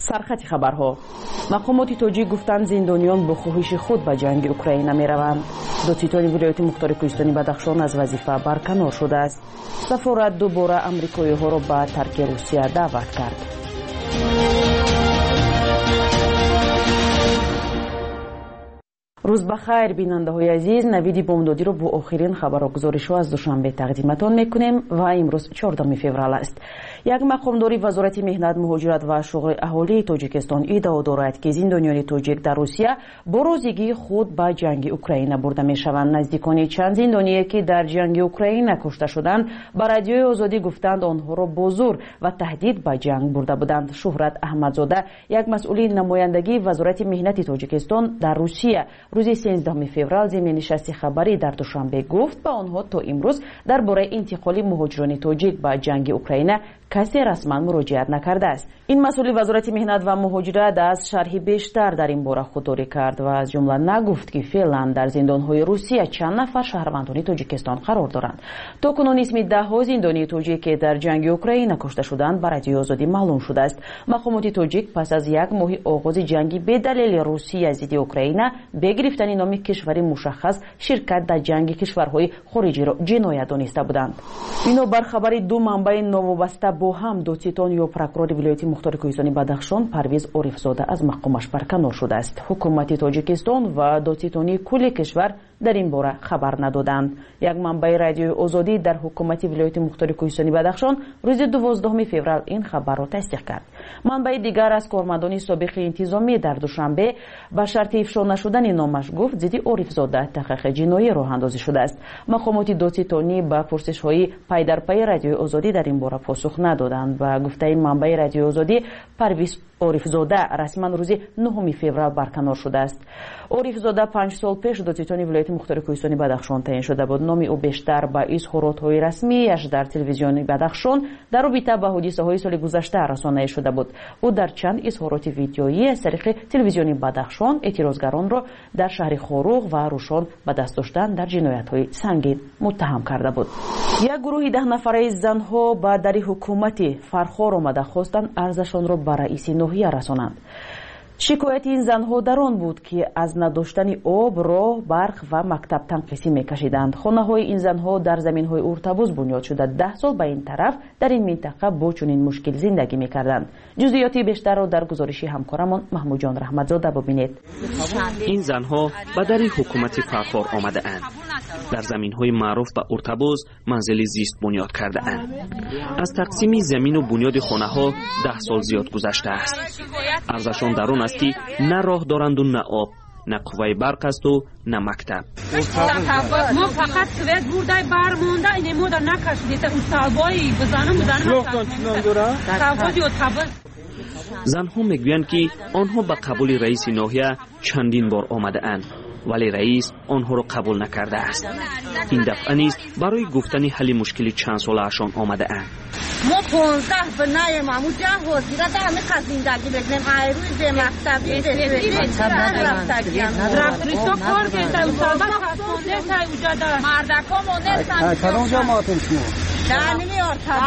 سرخط خبرها. مقامات تاجیک گفتند زندانیان با خواهش خود به جنگ اوکراین میروند. دادستان ولایت مختار کوهستانی بدخشان از وظیفه برکنار شده است. سفارت دوباره امریکایی ها را به ترک روسیه دعوت کرد. روز بخیر بیننده های عزیز، نوید بامدادی رو با آخرین خبر و گزارش ها از دوشنبه تقدیمتان میکنیم و امروز 14 فوریه است. یک مقامداری وزارت مهنت، مهاجرت و شغل اهالی تاجیکستان ادعا دارد که زندانیان تاجیک در روسیه با روزگی خود به جنگ اوکراین برده میشوند. نزدیکان چند زندانی که در جنگ اوکراین کشته شدند به رادیوی آزادی گفتند آنها را با زور و تهدید به جنگ برده بودند. شهرت احمدزاده، یک مسئول نمایندگی وزارت مهنت تاجیکستان در روسیه، روز 13 فوریه ضمن نشست خبری در دوشنبه گفت به آنها تا امروز درباره انتقال مهاجران تاجیک به جنگ اوکراین کسی رسما مراجعت نکرده است. این مسئول وزارت مهنت و مهاجرت از شرح بیشتر در این باره خودداری کرد و از جمله نگفت که فعلا در زندان‌های روسیه چند نفر شهروندان تاجیکستان قرار دارند. تاکنون اسم 10 زندانی تاجیک که در جنگ اوکراین کشته شدند برای رادیوی آزادی معلوم شده است. مقامات تاجیک پس از یک ماه آغاز جنگ به دلیل روسیه ضد اوکراین به گرفتن نام کشوری مشخص شرکت در جنگ کشورهای خارجی را جنایت دانسته بودند. بنابر خبر دو منبع نوابسته با هم دادستان یا پروکورور ولایت مختار کوهستانی بدخشان پرویز عارفزاده از مقامش برکنار شده است. حکومت تاجیکستان و دادستانی کل کشور در این باره خبر ندادند. یک منبع رادیوی آزادی در حکومت ولایت مختار کوهستانی بدخشان روز 12 فوریه این خبر را تصدیق کرد. منبع دیگر از کارمندان سابق انتظامی در دوشنبه با شرط افشا نشدن نامش گفت ضد عارفزاده تحقیق جنایی راه اندازی شده است. مقامات دادستانی با پرسش‌های پی در پی رادیوی آزادی در این باره پاسخ ندادند و گفته این منبع رادیوی آزادی پرویز عارفزاده رسما روز 9 فوریه برکنار شده است. عارفزاده 5 سال پیش دادستان ولایت مختار کوهستانی بدخشان تعیین شده بود. نام او بیشتر با اظهارات‌های رسمی‌اش در تلویزیون بدخشان در رابطه با حادثه‌های سال گذشته رسانه شده بود. او در چند اظهارات ویدیویی از طریق تلویزیون بدخشان اعتراضگران را در شهر خاروغ و روشان به دست داشتن در جنایت‌های سنگین متهم کرده بود. یک گروه 10 نفره زن‌ها به در حکومت فرخار آمده خواستند ارزششان را به رئیس ناحیه رسانند. شکایت این زنها در آن بود که از نداشتن آب، راه، برق و مکتب تنقیسی میکشیدند. خانه‌های این زنها در زمین‌های ارتباط بنیاد شده 10 سال به این طرف در این منطقه با چنین مشکل زندگی میکردند. جزئیات بیشتر را در گزارش همکارمان محمود جان رحمتزاده ببینید. این زنها به در حکومت فرخار آمده اند. در زمین‌های معروف به ارتباط منزل زیست بنیاد کرده اند. از تقسیم زمین و بنیاد خانه‌ها 10 سال زیاد گذشته است. ارزششان در آن است که نه راه دارند و نه آب، نه قوه برق است و نه مکتب. ما فقط سویت بردای برمونده این مدر نکشیدید اون سالبایی بزنم زنها میگویند که آنها به قبول رئیس ناحیه چندین بار آمده اند ولی رئیس آنها را قبول نکرده است. این دفعه نیز برای گفتن حل مشکل چند ساله‌شان آمده اند. ما 15 بنای معمول جنگ وزیره در همه زندگی بکنیم روی به مکتبی رفتریشتا کار کرده و سالبه خستانده تا اوجا دارد مردکا مونستن ترانجا ماتون شما در نمی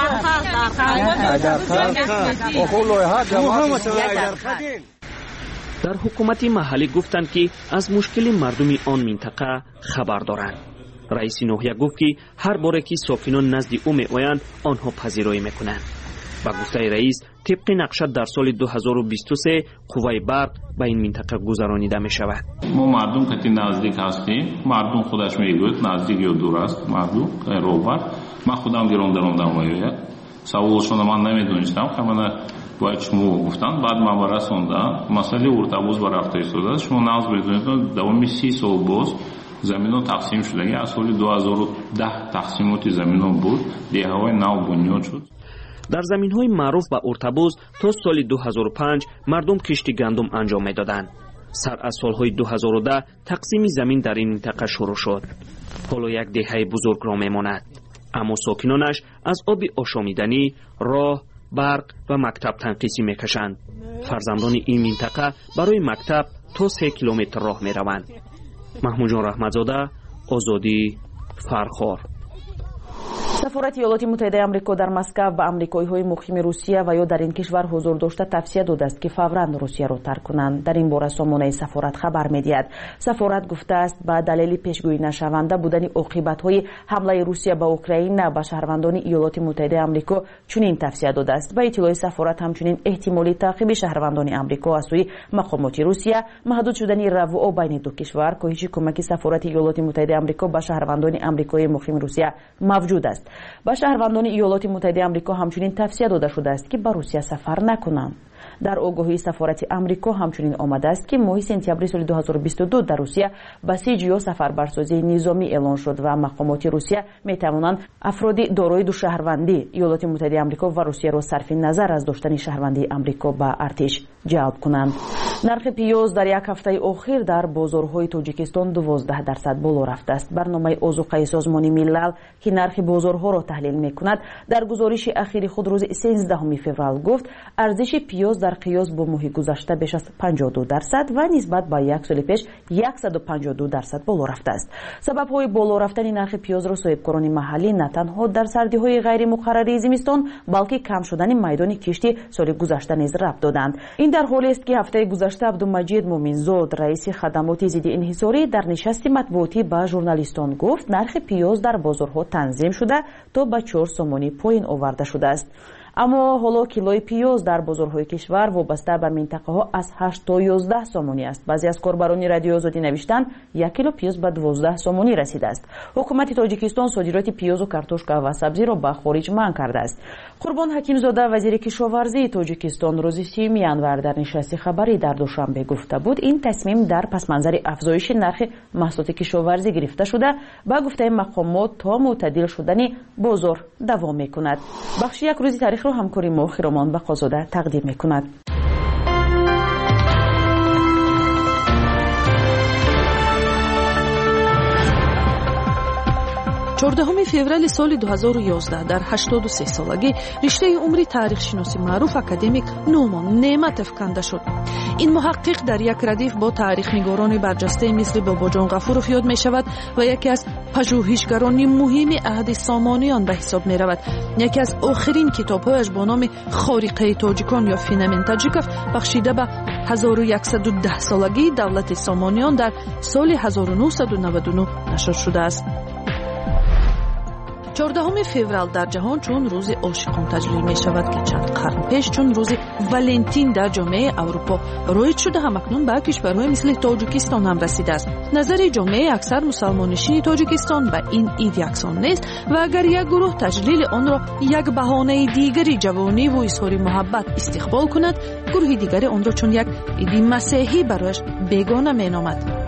در حکومت محلی گفتند که از مشکل مردم آن منطقه خبر دارند. رئیس ناحیه گفت که هر باره که ساکنان نزد او میآیند آنها پذیرایی میکنند. با گفته رئیس طبق نقشه در سال 2023 قوه برق به این منطقه گذرانیده می شود. ما مردم که نزدیک هستیم، مردم خودش میگوید نزدیک یا دور است مردم روبر. من خودم گراندم میآید سوالشون من نمیدونستم که من باید شما گفتن بعد من برسوندم مسئله ارتباط با رفته ایستاده است. شما ناز بدونید دوام 30 سال باز زمین تقسیم شده. از سال 2010 تقسیمات زمین بود، دیه‌های نو بنیاد شد. در زمین‌های معروف به ارتباط تا سال 2005 مردم کشت گندم انجام می‌دادند. سر از سال‌های 2010 تقسیم زمین در این منطقه شروع شد. حالا یک دهه بزرگ را می‌ماند، اما ساکنانش از آب آشامیدنی، راه، برق و مکتب تنقیسی می‌کشند. فرزندان این منطقه برای مکتب تا 3 کیلومتر راه می‌روند. محمود جان رحمتزاده، آزادی، فرخار. سفارت ایالات متحده آمریکا در مسکو به آمریکایی‌های مقیم روسیه و یا در این کشور حضور داشته توصیه داده است که فوراً روسیه را ترک کنند. در این باره سامانه سفارت خبر می‌دهد. سفارت گفته است به دلیل پیشگویی نشونده بودن عاقبت‌های حمله روسیه به اوکراین به شهروندان ایالات متحده آمریکا چنین توصیه داده است. به اطلاع سفارت همچنین احتمالی تعقیب شهروندان آمریکا از سوی مقامات روسیه، محدود شدن روابط بین دو کشور، کاهش کمک سفارت ایالات متحده آمریکا به شهروندان آمریکایی مقیم روسیه موجود است. با شهروندان ایالات متحده آمریکا همچنین توصیه داده شده است که به روسیه سفر نکنند. در آگاهی سفارت آمریکا همچنین آمده است که ماه سپتامبر سال 2022 در روسیه بسیج یا سفربرسازی نظامی اعلان شد و مقامات روسیه می توانند افراد دارای دو شهروندی ایالات متحده آمریکا و روسیه را صرف نظر از داشتن شهروندی آمریکا به ارتش جلب کنند. نرخ پیاز در یک هفته اخیر در بازارهای تاجیکستان 12% بالا رفته است. برنامه اوضاع سازمان ملل که نرخ بازارها را تحلیل می‌کند در گزارش اخیر خود روز 13 فوریه گفت ارزش پیاز در قیاس با ماه گذشته بیش از 52% و نسبت به یک سال پیش 152% بالا رفته است. سبب‌های بالا رفتن نرخ پیاز را صاحبکاران محلی نه تنها در سردی‌های غیر مقرره زمستان بلکه کم شدن میدان کشتی سال گذشته نیز ربط دادند. این در حالی است که هفته گذشته عبدالمجید مومنزاد رئیس خدمات ضد انحصاری در نشست مطبوعاتی به ژورنالیستان گفت نرخ پیاز در بازارها تنظیم شده تا به 4 سومانی پایین آورده شده است. اما حالا کیلوی پیاز در بازارهای کشور وابسته به منطقه ها از 8 تا 11 سومانی است. بعضی از کاربران رادیو آزادی نوشتند 1 کیلو پیاز به 12 سومانی رسیده است. حکومت تاجیکستان صادرات پیاز و کارتوشکا و سبزی را به خارج منع کرده است. قربان حکیمزاده وزیر کشاورزی تاجیکستان روز 30 ینور در نشست خبری در دوشنبه گفته بود این تصمیم در پس منظر افزایش نرخ محصولات کشاورزی گرفته شده. با گفته مقامات تا معتدل شدن بازار دوام می‌کند. بخش یک روزی تاریخ رو همکاری ما خیرمان بقازاده تقدیم می‌کند. 14 فوریه سال 2011 در 83 سالگی رشته عمری تاریخ شناسی معروف اکادمیک نومان نعمتов کنده شد. این محقق در یک ردیف با تاریخ نگاران برجسته مثل باباجان غفورов یاد می شود و یکی از پژوهشگران مهم عهد سامانیان به حساب می رود. یکی از آخرین کتاب‌هایش با نام خارقه تاجیکان یا فینامن تاجیکov بخشیده به 1110 سالگی دولت سامانیان در سال 1999 نشر شده است. 14 فوریه در جهان چون روز عاشقان تجلیل می شود که چند قرن پیش چون روز ولنتین در جامعه اروپا رایج شده همکنون به کشورهای مثل تاجیکستان هم رسیده است. نظر جامعه اکثر مسلمانشین تاجیکستان به این عید یکسان نیست و اگر یک گروه تجلیل آن را یک بهانه دیگری جوانی و اظهار محبت استقبال کند، گروه دیگری آن را چون یک عید مسیحی برایش بیگانه می نامد.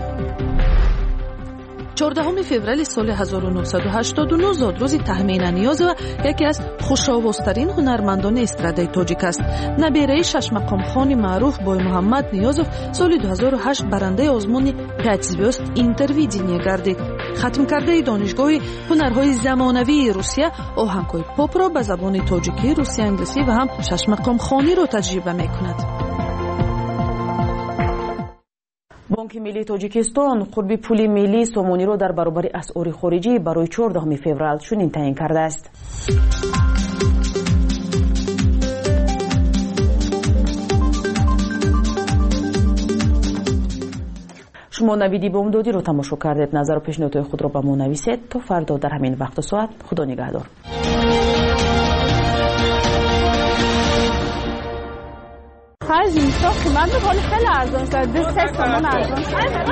14 فوریه سال 1989 زادروز تهمین نیاز و یکی از خوش‌آوازترین هنرمندان استرادای تاجیک است. نبیره شش مقام خان معروف بای محمد نیازов سال 2008 برنده آزمون 5 звезд اینترویدینیا گردید. ختم کرده دانشگاه هنرهای زمانوی روسیه آهنگ‌های پاپ را به زبان تاجیکی، روسی، انگلیسی و هم شش مقام خانی را تجربه می‌کند. بانک ملی تاجیکستان قرب پول ملی سومانی را در برابر اسعار خارجی برای 14 فوریه چنین تعیین کرده است. شما نویدی بامدادی رو تماشا کردید. نظر و پیشنهادهای خود را به ما نویسید. تا فردا در همین وقت و ساعت. خدا نگهدار. خرج اینستا قیمت رو خیلی ارزان شده. 3 تومان ارزان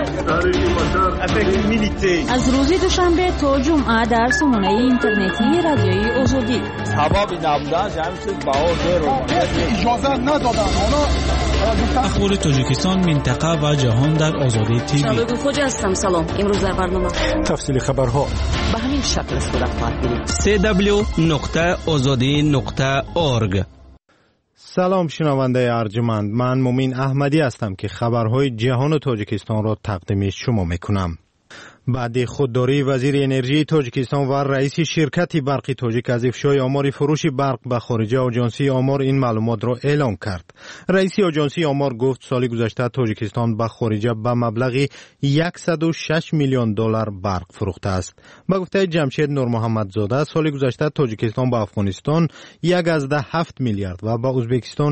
شده. از روز دوشنبه تا جمعه در سامانه اینترنتی رادیوی آزادی. سبب نبودن جمعیت باور رو اجازه ندادن. اخبار تاجیکستان، منطقه و جهان در آزادی تیوی. شبگون خوجا هستم. سلام. امروز در برنامه تفصیل خبرها به همین شکل صورت خواهد گرفت. www.azadi.org. سلام شنونده ارجمند، من مومین احمدی هستم که خبرهای جهان و تاجیکستان را تقدیم شما میکنم. بعد خودداری وزیر انرژی تاجیکستان و رئیس شرکت برق تاجیک از افشای آمار فروش برق به خارجه، آژانسی آمار این معلومات را اعلام کرد. رئیس آژانسی آمار گفت سال گذشته تاجیکستان به خارجه به مبلغ 106 میلیون دلار برق فروخته است. به گفته جمشید نور محمد زاده، سال گذشته تاجیکستان به افغانستان 1.7 میلیارد و به ازبکستان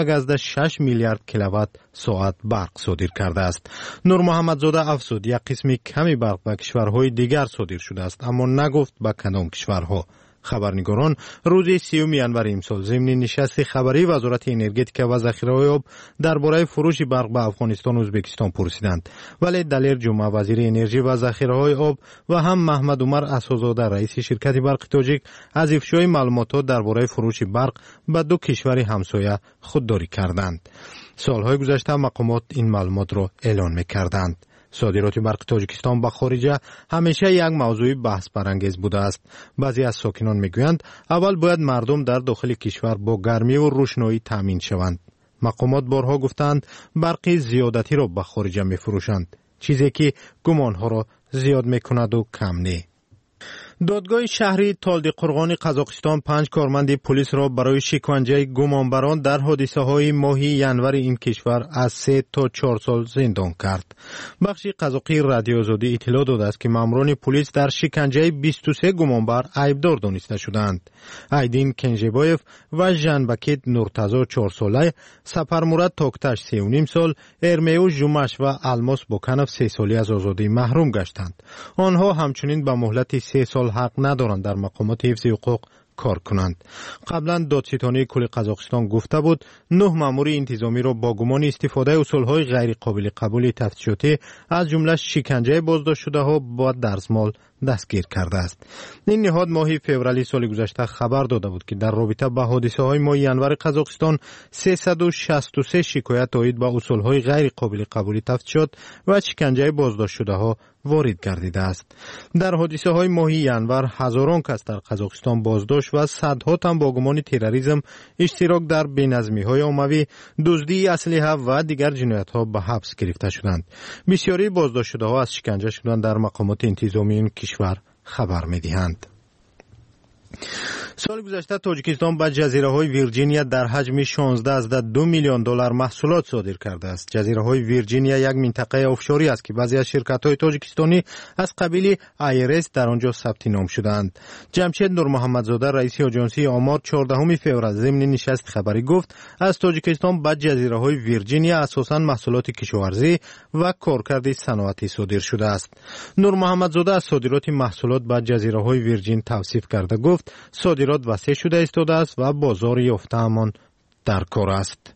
1.6 میلیارد کیلووات ساعت برق صادر کرده است. نور محمد زاده افزود یک قسم کمی برق به کشورهای دیگر صادر شده است، اما نگفت به کدام کشورها. خبرنگاران روز 30 ینور امسال ضمن نشست خبری وزارت انرژتیک و ذخیره‌های آب درباره فروش برق به افغانستان و ازبکستان پرسیدند، ولی دلیر جمعه وزیر انرژی و ذخیره‌های آب و هم محمد عمر اساس‌زاده رئیس شرکت برق تاجیک از افشای معلومات درباره فروش برق به دو کشور همسایه خودداری کردند. سالهای گذشته مقامات این معلومات را اعلان می‌کردند. صادرات برق تاجیکستان به خارجه همیشه یک موضوع بحث برانگیز بوده است. بعضی از ساکنان میگویند اول باید مردم در داخل کشور با گرمی و روشنایی تامین شوند. مقامات بارها گفتند برق زیادتی را به خارجه میفروشند، چیزی که گمانها را زیاد میکند و کم نه. دادگاه شهری تالدیقرغان قزاقستان 5 کارمند پلیس را برای شکنجه گمانبران در حادثه های ماه ینور این کشور از 3 تا 4 سال زندان کرد. بخش قزاقی رادیو آزادی اطلاع داده است که ماموران پلیس در شکنجه 23 گمانبر عیبدار دانسته شدند. ایدین کنجبایف و ژانبکت نورتازا 4 ساله، سپرمورد توکتاش 3.5 سال، ارمیو ژوماش و الماس بوکانوف 3 سالی از آزادی محروم گشتند. آنها همچنین به مهلت 3 سال حق ندارند در مقامات حفظ حقوق کار کنند. قبلا دادستانی کل قزاقستان گفته بود 9 مأمور انتظامی را با گمان استفاده اصولهای غیر قابل قبول تفتیشاتی از جمله شکنجه بازداشت شده ها با درزمال دستگیر کرده است. این نهاد ماه فوریه سال گذشته خبر داده بود که در رابطه با حادثه های ماه ینور قزاقستان 363 شکایت عاید به اصولهای غیر قابل قبول تفتیشات و شکنجه بازداشت شده ها وارد گردیده است. در حادثه های ماه ینور هزاران کس در قزاقستان بازداشت و صدها تن با گمان تروریسم، اشتراک در بینظمی های عمومی، دزدی اسلحه و دیگر جنایت ها به حبس گرفته شدند. بسیاری بازداشت شده ها از شکنجه شدن در مقامات انتظامی این کشور خبر می‌دهند. سال گذشته تاجیکستان به جزیره های ویرجینیا در حجم 16.2 میلیون دلار محصولات صادر کرده است. جزیره های ویرجینیا یک منطقه آفشوری است که بعضی از شرکت های تاجیکستانی از قبیل آیرس در آنجا ثبت نام شدند. جمشید نور محمد زاده رئیس آژانسی آمار 14 فوریه ضمن نشست خبری گفت از تاجیکستان به جزیره های ویرجینیا اساساً محصولات کشاورزی و کارکرد صنعتی صادر شده است. نور محمد زاده از صادرات محصولات به جزیره های ویرجین توصیف کرده گفت صادرات وسیع شده ایستاده است و بازار یافته همان در کار است.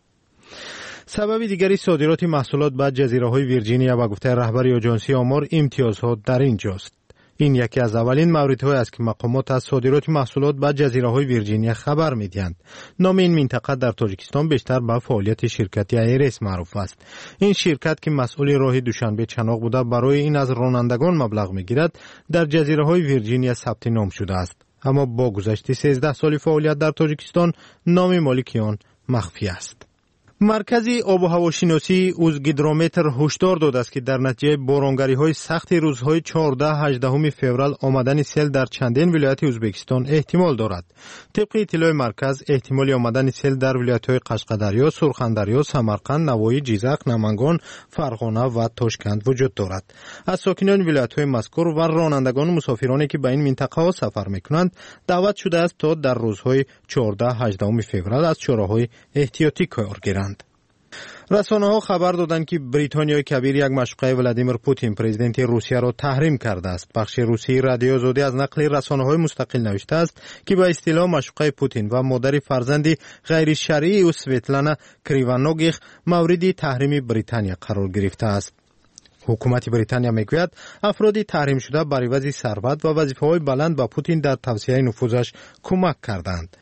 سبب دیگری صادرات محصولات به جزیره های ویرجینیا و گفته رهبر آژانسی آمار امتیازها در اینجاست. این یکی از اولین موردهایی است که مقامات از صادرات محصولات به جزیره های ویرجینیا خبر می‌دهند. نام این منطقه در تاجیکستان بیشتر به فعالیت شرکت آیرس معروف است. این شرکت که مسئول راه دوشنبه چناق بوده برای این از رانندگان مبلغ می‌گیرد در جزیره های ویرجینیا ثبت نام شده است. اما با گذشت 13 سال فعالیت در تاجیکستان نام مالک آن مخفی است. مرکز آب و هواشناسی اوزگیدرومتر هشدار داده است که در نتیجه بارانگری‌های سخت روزهای 14-18 فوریه آمدن سیل در چندین ولایت ازبکستان احتمال دارد. طبق اطلاع مرکز احتمال آمدن سیل در ولایت‌های قشقدریا، سرخندریا، سمرقند، نوای، جیزق، نمنگان، فرغانه و تاشکند وجود دارد. از ساکنان ولایت‌های مذکور و رانندگان و مسافرانی که به این منطقه‌ها سفر می‌کنند دعوت شده است تا در روزهای 14-18 فوریه از چاره‌های احتیاطی کار گیرند. رسانه‌ها خبر دادند که بریتانیای کبیر یک مشغله ولادیمیر پوتین پرزیدنت روسیه را تحریم کرده است. بخش روسی رادیو آزادی از نقل رسانه‌های مستقل نوشته است که به اصطلاح مشغله پوتین و مادر فرزند غیر شرعی او سویتلانا کریوانوگیخ مورد تحریم بریتانیا قرار گرفته است. حکومت بریتانیا میگوید افراد تحریم شده بر عوض ثروت و وظیفه‌های بلند به پوتین در توسعه نفوذش کمک کردند.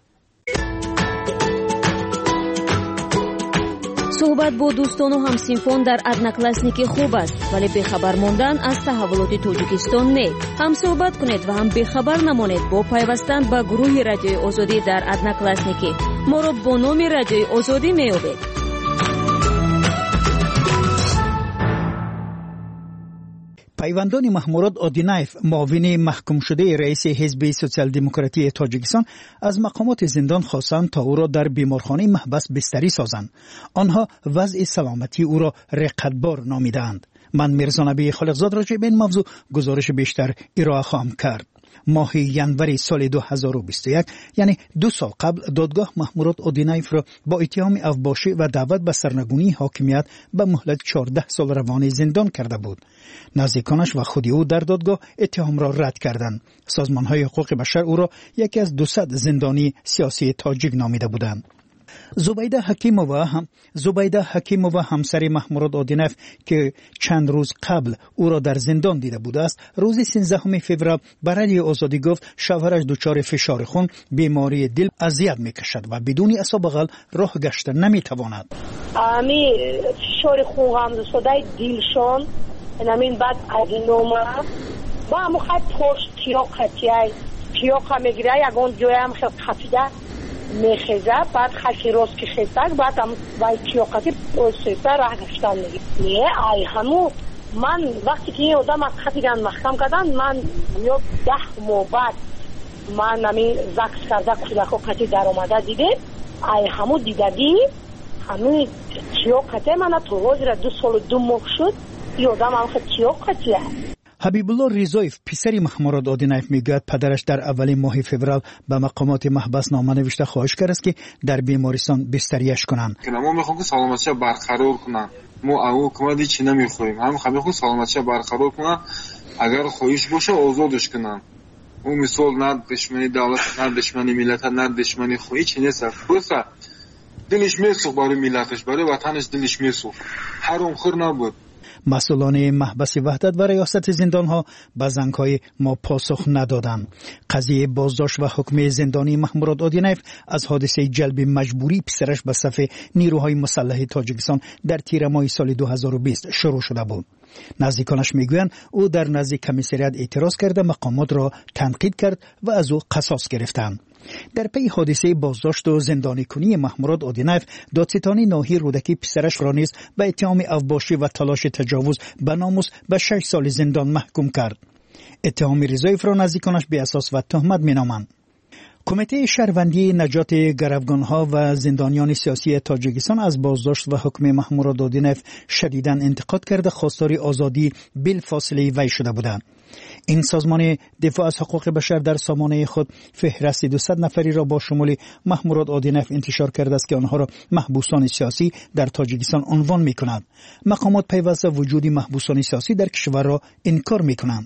صحبت با دوستان و همسینفون در ادناکلاسنیک خوب است، ولی بخبر ماندن از تحولات تاجیکستان نه. هم صحبت کنید و هم بخبر نمانید با پیوستن به گروه رادیوی آزادی در ادناکلاسنیک. ما را با نام رادیوی آزادی می‌یابید. پیوندان محمود آدینایف معاون محکوم شده رئیس حزب سوسیال دموکراتی تاجیکستان از مقامات زندان خواستند تا او را در بیمارخانه محبس بستری سازند. آنها وضع سلامتی او را رقتبار نامیدند. من میرزا نبی خالقزاد راجع به این موضوع گزارش بیشتر ارائه خواهم کرد. ماه ینوری سال 2021 یعنی 2 سال قبل دادگاه محمود آدینایف را با اتهام افباشی و دعوت به سرنگونی حاکمیت به مهلت 14 سال روانه زندان کرده بود. نزدیکانش و خود او در دادگاه اتهام را رد کردند. سازمان‌های حقوق بشر او را یکی از 200 زندانی سیاسی تاجیک نامیده بودند. زبیده حکیمووا همسر محمود آدینایف که چند روز قبل او را در زندان دیده بوده است، روز 13 فوریه برای آزادی گفت شوهرش دچار فشار خون، بیماری دل اذیت میکشد و بدون اسباب بغل راه گشته نمیتواند. امی فشار خون هم دستای دلشون نمین بعد از این نوما با هم خط پشت کیاقه میگیره یکون جای هم خیلی خفیده میخیزه بعد خاکی روز که خیزد بعد هم باید کیاقتی سیسته راه گشتن میگه ای همو من وقتی که این آدم از خطیگان محکم کردن من 10 ماه بعد من نمی زکس کرده کودکو قطی در آمده دیده ای همو دیدگی همین کیاقتی من تو روز را 2 سال و 2 ماه شد این آدم هم خیلی کیاقتیه. حبیب الله ریزایف پسر محمود آدینایف میگوید پدرش در اول ماه فوریه به مقامات محبس نامه نوشته خواهش کرد است که در بیمارستان بستریش کنند. ما میخوایم که سلامتیش برقرار کنن. ما او حکومتی چی نمیخوایم. هم میخوایم سلامتیش برقرار کنن. اگر خواهش باشه آزادش کنن. اون مثال نه دشمنی دولت، نه دشمنی ملت، نه دشمنی خواهی چی نیست. بس دلش میسوخت برای ملتش، برای وطنش دلش میسوخت. حرام خور نبود. مسئولان محبس وحدت و ریاست زندانها به زنگ‌های ما پاسخ ندادند. قضیه بازداشت و حکم زندانی محمود آدینایف از حادثه جلب مجبوری پسرش به صف نیروهای مسلح تاجیکستان در تیر ماه سال 2020 شروع شده بود. نزدیکانش میگویند او در نزد کمیسریات اعتراض کرده مقامات را تنقید کرد و از او قصاص گرفتند. در پی حادثه بازداشت و زندانی کنی محمود آدینایف، دادستانی ناحیه رودکی پسرش را نیز به اتهام افباشی و تلاش تجاوز به ناموس به 6 سال زندان محکوم کرد. اتهام ریزایف را نزدیکانش بی اساس و تهمت مینامند. کمیته شهروندی نجات گروگانها و زندانیان سیاسی تاجیکستان از بازداشت و حکم محمود آدینایف شدیداً انتقاد کرده خواستار آزادی بلافاصله وی شده بودند. این سازمان دفاع از حقوق بشر در سامانه خود فهرست 200 نفری را با شمول محمود آدینایف انتشار کرده است که آنها را محبوسان سیاسی در تاجیکستان عنوان می‌کنند. مقامات پیوسته وجود محبوسان سیاسی در کشور را انکار می‌کنند.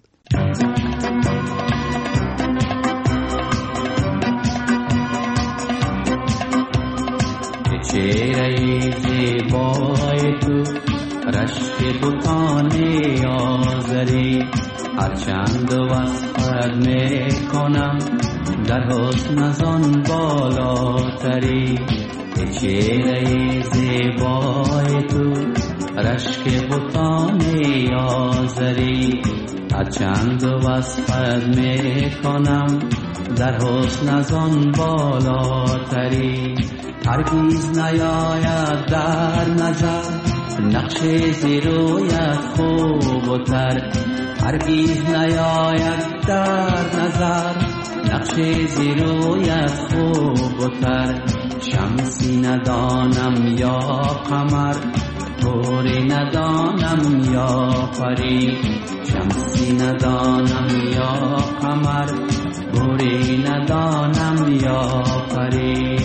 چهره زیبای تو رشک بتان آزری هرچند وصفت میکنم در حسن از آن بالاتری. چهره زیبای تو رشک بتان آزری هرچند وصفت میکنم در حسن از آن بالاتری. هرگیز نیاید در نظر نقش زیرویت خوب و تر. هرگیز نیاید در نظر نقش زیرویت خوب و تر. شمسی ندانم یا قمر گوری ندانم یا پری. شمسی ندانم یا قمر گوری ندانم یا پری.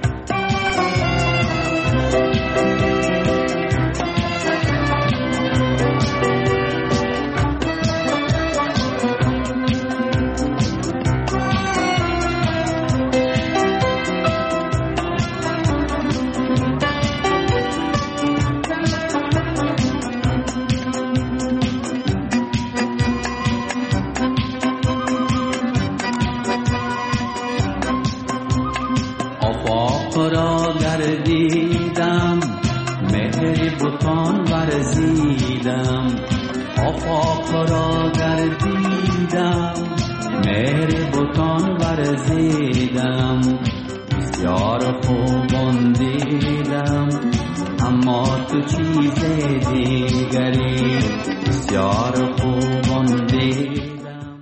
گردیدم مهر بتان ورزیدم. آفاق را گردیدم مهر بتان ورزیدم. بسیار خوبان دیدم اما اما تو چیز دیگری بسیار خوبان دیدم.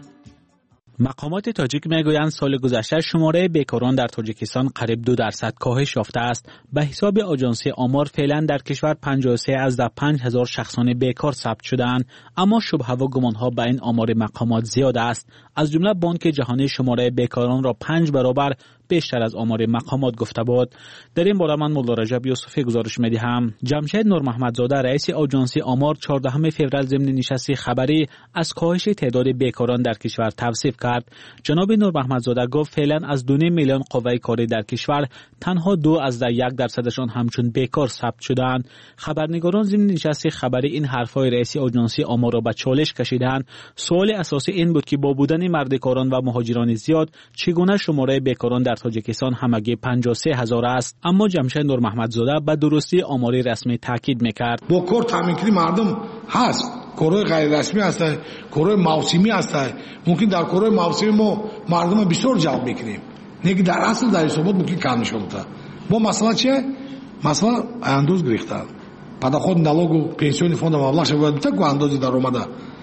مقامات تاجیک میگویند سال گذشته شماره بیکاران در تاجیکستان قریب 2% کاهش یافته است. به حساب آژانس آمار فعلا در کشور 53 از 5,000 شخصان بیکار ثبت شدند، اما شبهه و گمانها به این آمار مقامات زیاد است. از جمله بانک جهانی شماره بیکاران را 5 برابر بیشتر از آمار مقامات گفته بود. در این باره من مولا رجب یوسفی گزارش می‌دهم. جمشید نور محمدزاده رئیس آژانس آمار 14 فوریه ضمن نشست خبری از کاهش تعداد بیکاران در کشور توصیف کرد. جناب نور محمدزاده گفت فعلا از 2 میلیون قوه کاری در کشور تنها 2.1% همچون بیکار ثبت شدند. خبرنگاران ضمن نشست خبری این حرفای رئیس آژانس آمار را به چالش کشیدند. سوال اساسی این بود که با بودن مردکاران و مهاجران زیاد چگونه شماره بیکاران در تاجیکستان همگی 53,000 است. اما جمشید نور محمدزاده به درستی آماری رسمی تاکید میکرد. با کار تامین کردن مردم هست، کارهای غیر رسمی هست، کارهای موسمی هست. ممکن در کارهای موسمی ما مردم بسیار جلب بکنیم، نه که در اصل در حسابات ممکن کم نشده. با مسئله چیه؟ مسئله اندوز گرفتن. پداخود نالوگ و پنسیون فوند مبلغ شود تا کو اندازی در اومده.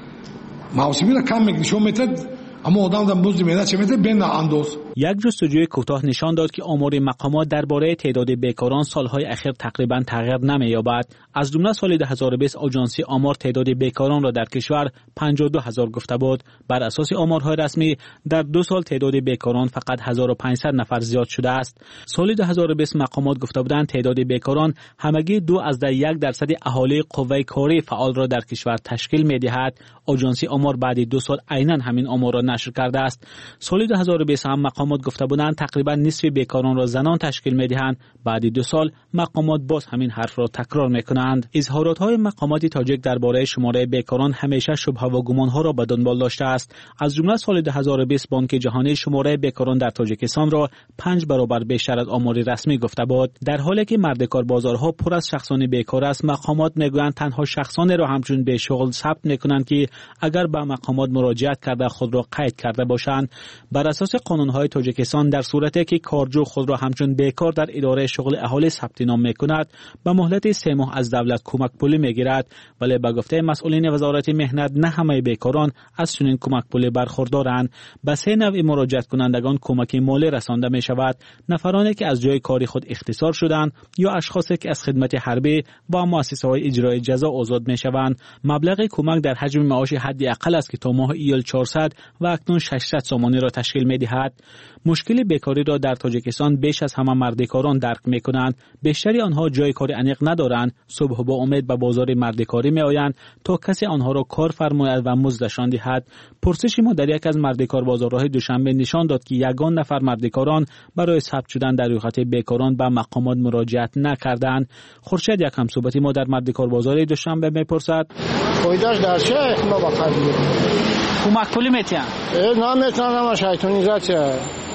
موسمی را کم نشون میده، اما آدم دم بوز میده چه میده بین اندوز. یک جستجوی کوتاه نشان داد که آمار مقامات درباره تعداد بیکاران سالهای اخیر تقریبا تغییر نمی‌یابد. از جمله سال 2020 آژانس آمار تعداد بیکاران را در کشور 52,000 گفته بود. بر اساس آمارهای رسمی در 2 سال تعداد بیکاران فقط 1500 نفر زیاد شده است. سال 2020 مقامات گفته بودند تعداد بیکاران همگی 2.1% اهالی قوه کاری فعال را در کشور تشکیل می‌دهد. آژانس آمار بعد 2 سال عیناً همین آمار را نشر کرده است. سال 2020 هم مقامات گفته بودند تقریبا نصف بیکاران را زنان تشکیل می‌دهند. بعد 2 سال مقامات باز همین حرف را تکرار می‌کنند. اظهارات‌های مقامات تاجیک درباره شماره بیکاران همیشه شبهه و گمان‌ها را به دنبال داشته است. از جمله سال 2020 بانک جهانی شماره بیکاران در تاجیکستان را 5 برابر بیشتر از آمار رسمی گفته بود. در حالی که مردکار بازارها پر از شخصان بیکار است، مقامات می‌گویند تنها شخصانی را همچون بیشغل ثبت می‌کنند که اگر به مقامات مراجعت کرده خود را قید کرده باشند. بر اساس قانون‌های تاجیکستان در صورتی که کارجو خود را همچون بیکار در اداره شغل اهالی ثبت نام می‌کند، به مهلت 3 ماه از دولت کمک پولی می‌گیرد، ولی به گفته مسئولین وزارت مهنت نه همه بیکاران از چنین کمک پولی برخوردارند. به 3 نوع مراجعت کنندگان کمک مالی رسانده می‌شود: نفرانی که از جای کاری خود اختصار شدند یا اشخاصی که از خدمت حربی با مؤسسه‌های اجرای جزا آزاد می‌شوند. مبلغ کمک در حجم معاش حداقل است که تا ماه ایول 400 و اکنون 600 سامانی را تشکیل می‌دهد. مشکل بیکاری را در تاجیکستان بیش از همه مردکاران درک می‌کنند. بیشتری آنها جای کاری انیق ندارند. صبح با امید به بازار مردکاری می‌آیند تا کسی آنها را کار فرماید و مزدشان دهد. پرسش ما در یک از مردکار بازارهای دوشنبه نشان داد که یگان نفر مردکاران برای ثبت شدن در ریاست بیکاران به مقامات مراجعت نکردند. خورشید یک همصحبتی ما در مردکار بازار دوشنبه می‌پرسد: فایده‌اش در چه؟ ما با خرید کمک پولی میتونن؟ نه میتونن، اما شیطانی زد چه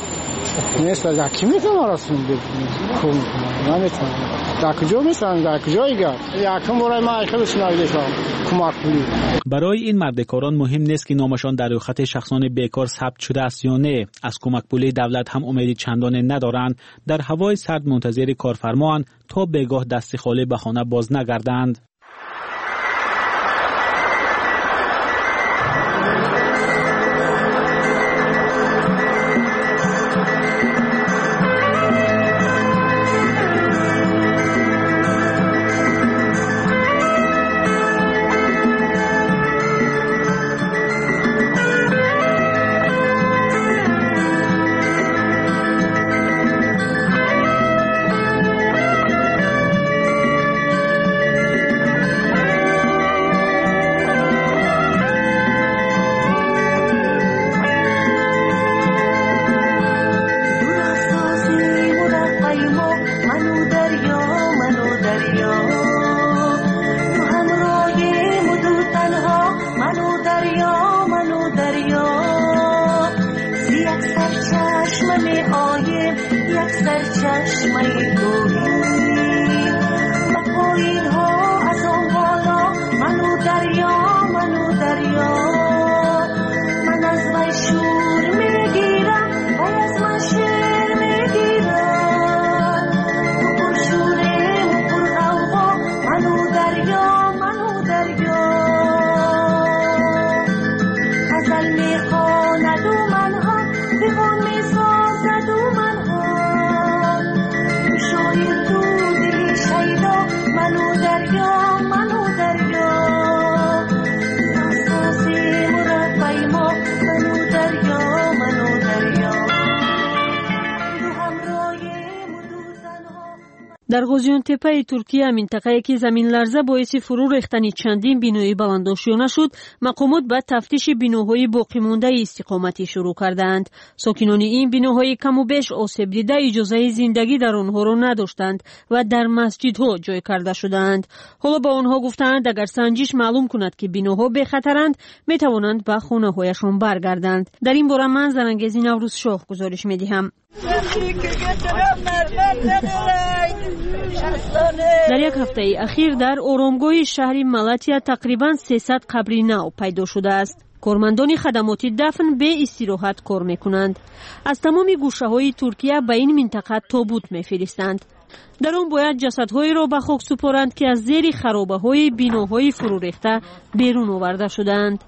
نیست. از کی میتونن رسون بکنم؟ نمیتونن. در کجا میتونن؟ در کجایی گرد؟ یکم برای ما خیلی سنایده شد کمک پولی. برای این مردکاران مهم نیست که نامشان در ریاست شخصان بیکار ثبت شده است یا نه. از کمک پولی دولت هم امیدی چندانی ندارند. در هوای سرد منتظر کارفرمایان تا بگاه دست خالی به خانه باز نگردند. дар ғозионтепаи Туркия, минтақае ки заминларза боиси фурӯ рехтани чандин бинои баландошиёна шуд, мақомот ба тафтиши биноҳои боқимондаи истиқоматӣ шурӯъ кардаанд. сокинони ин биноҳои каму беш осеб дида иҷозаи зиндагӣ дар онҳоро надоштанд ва дар масҷидҳо ҷой карда шудаанд. ҳоло ба онҳо гуфтаанд, агар санҷиш маълум кунад ки биноҳо бехатаранд, метавонанд ба хонаҳояшон баргарданд. дар ин бора ман Зарангези Наврӯзшоҳ гузориш медиҳам. дар як ҳафтаи ахир дар оромгоҳи шаҳри Малатия тақрибан 300 қабри нав пайдо шудааст. кормандони хадамоти дафн бе истироҳат кор мекунанд. аз тамоми гӯшаҳои Туркия ба ин минтақа тобут мефиристанд. дар он бояд ҷасадҳоеро ба хок супоранд, ки аз зери харобаҳои биноҳои фурӯрехта берун оварда шудаанд.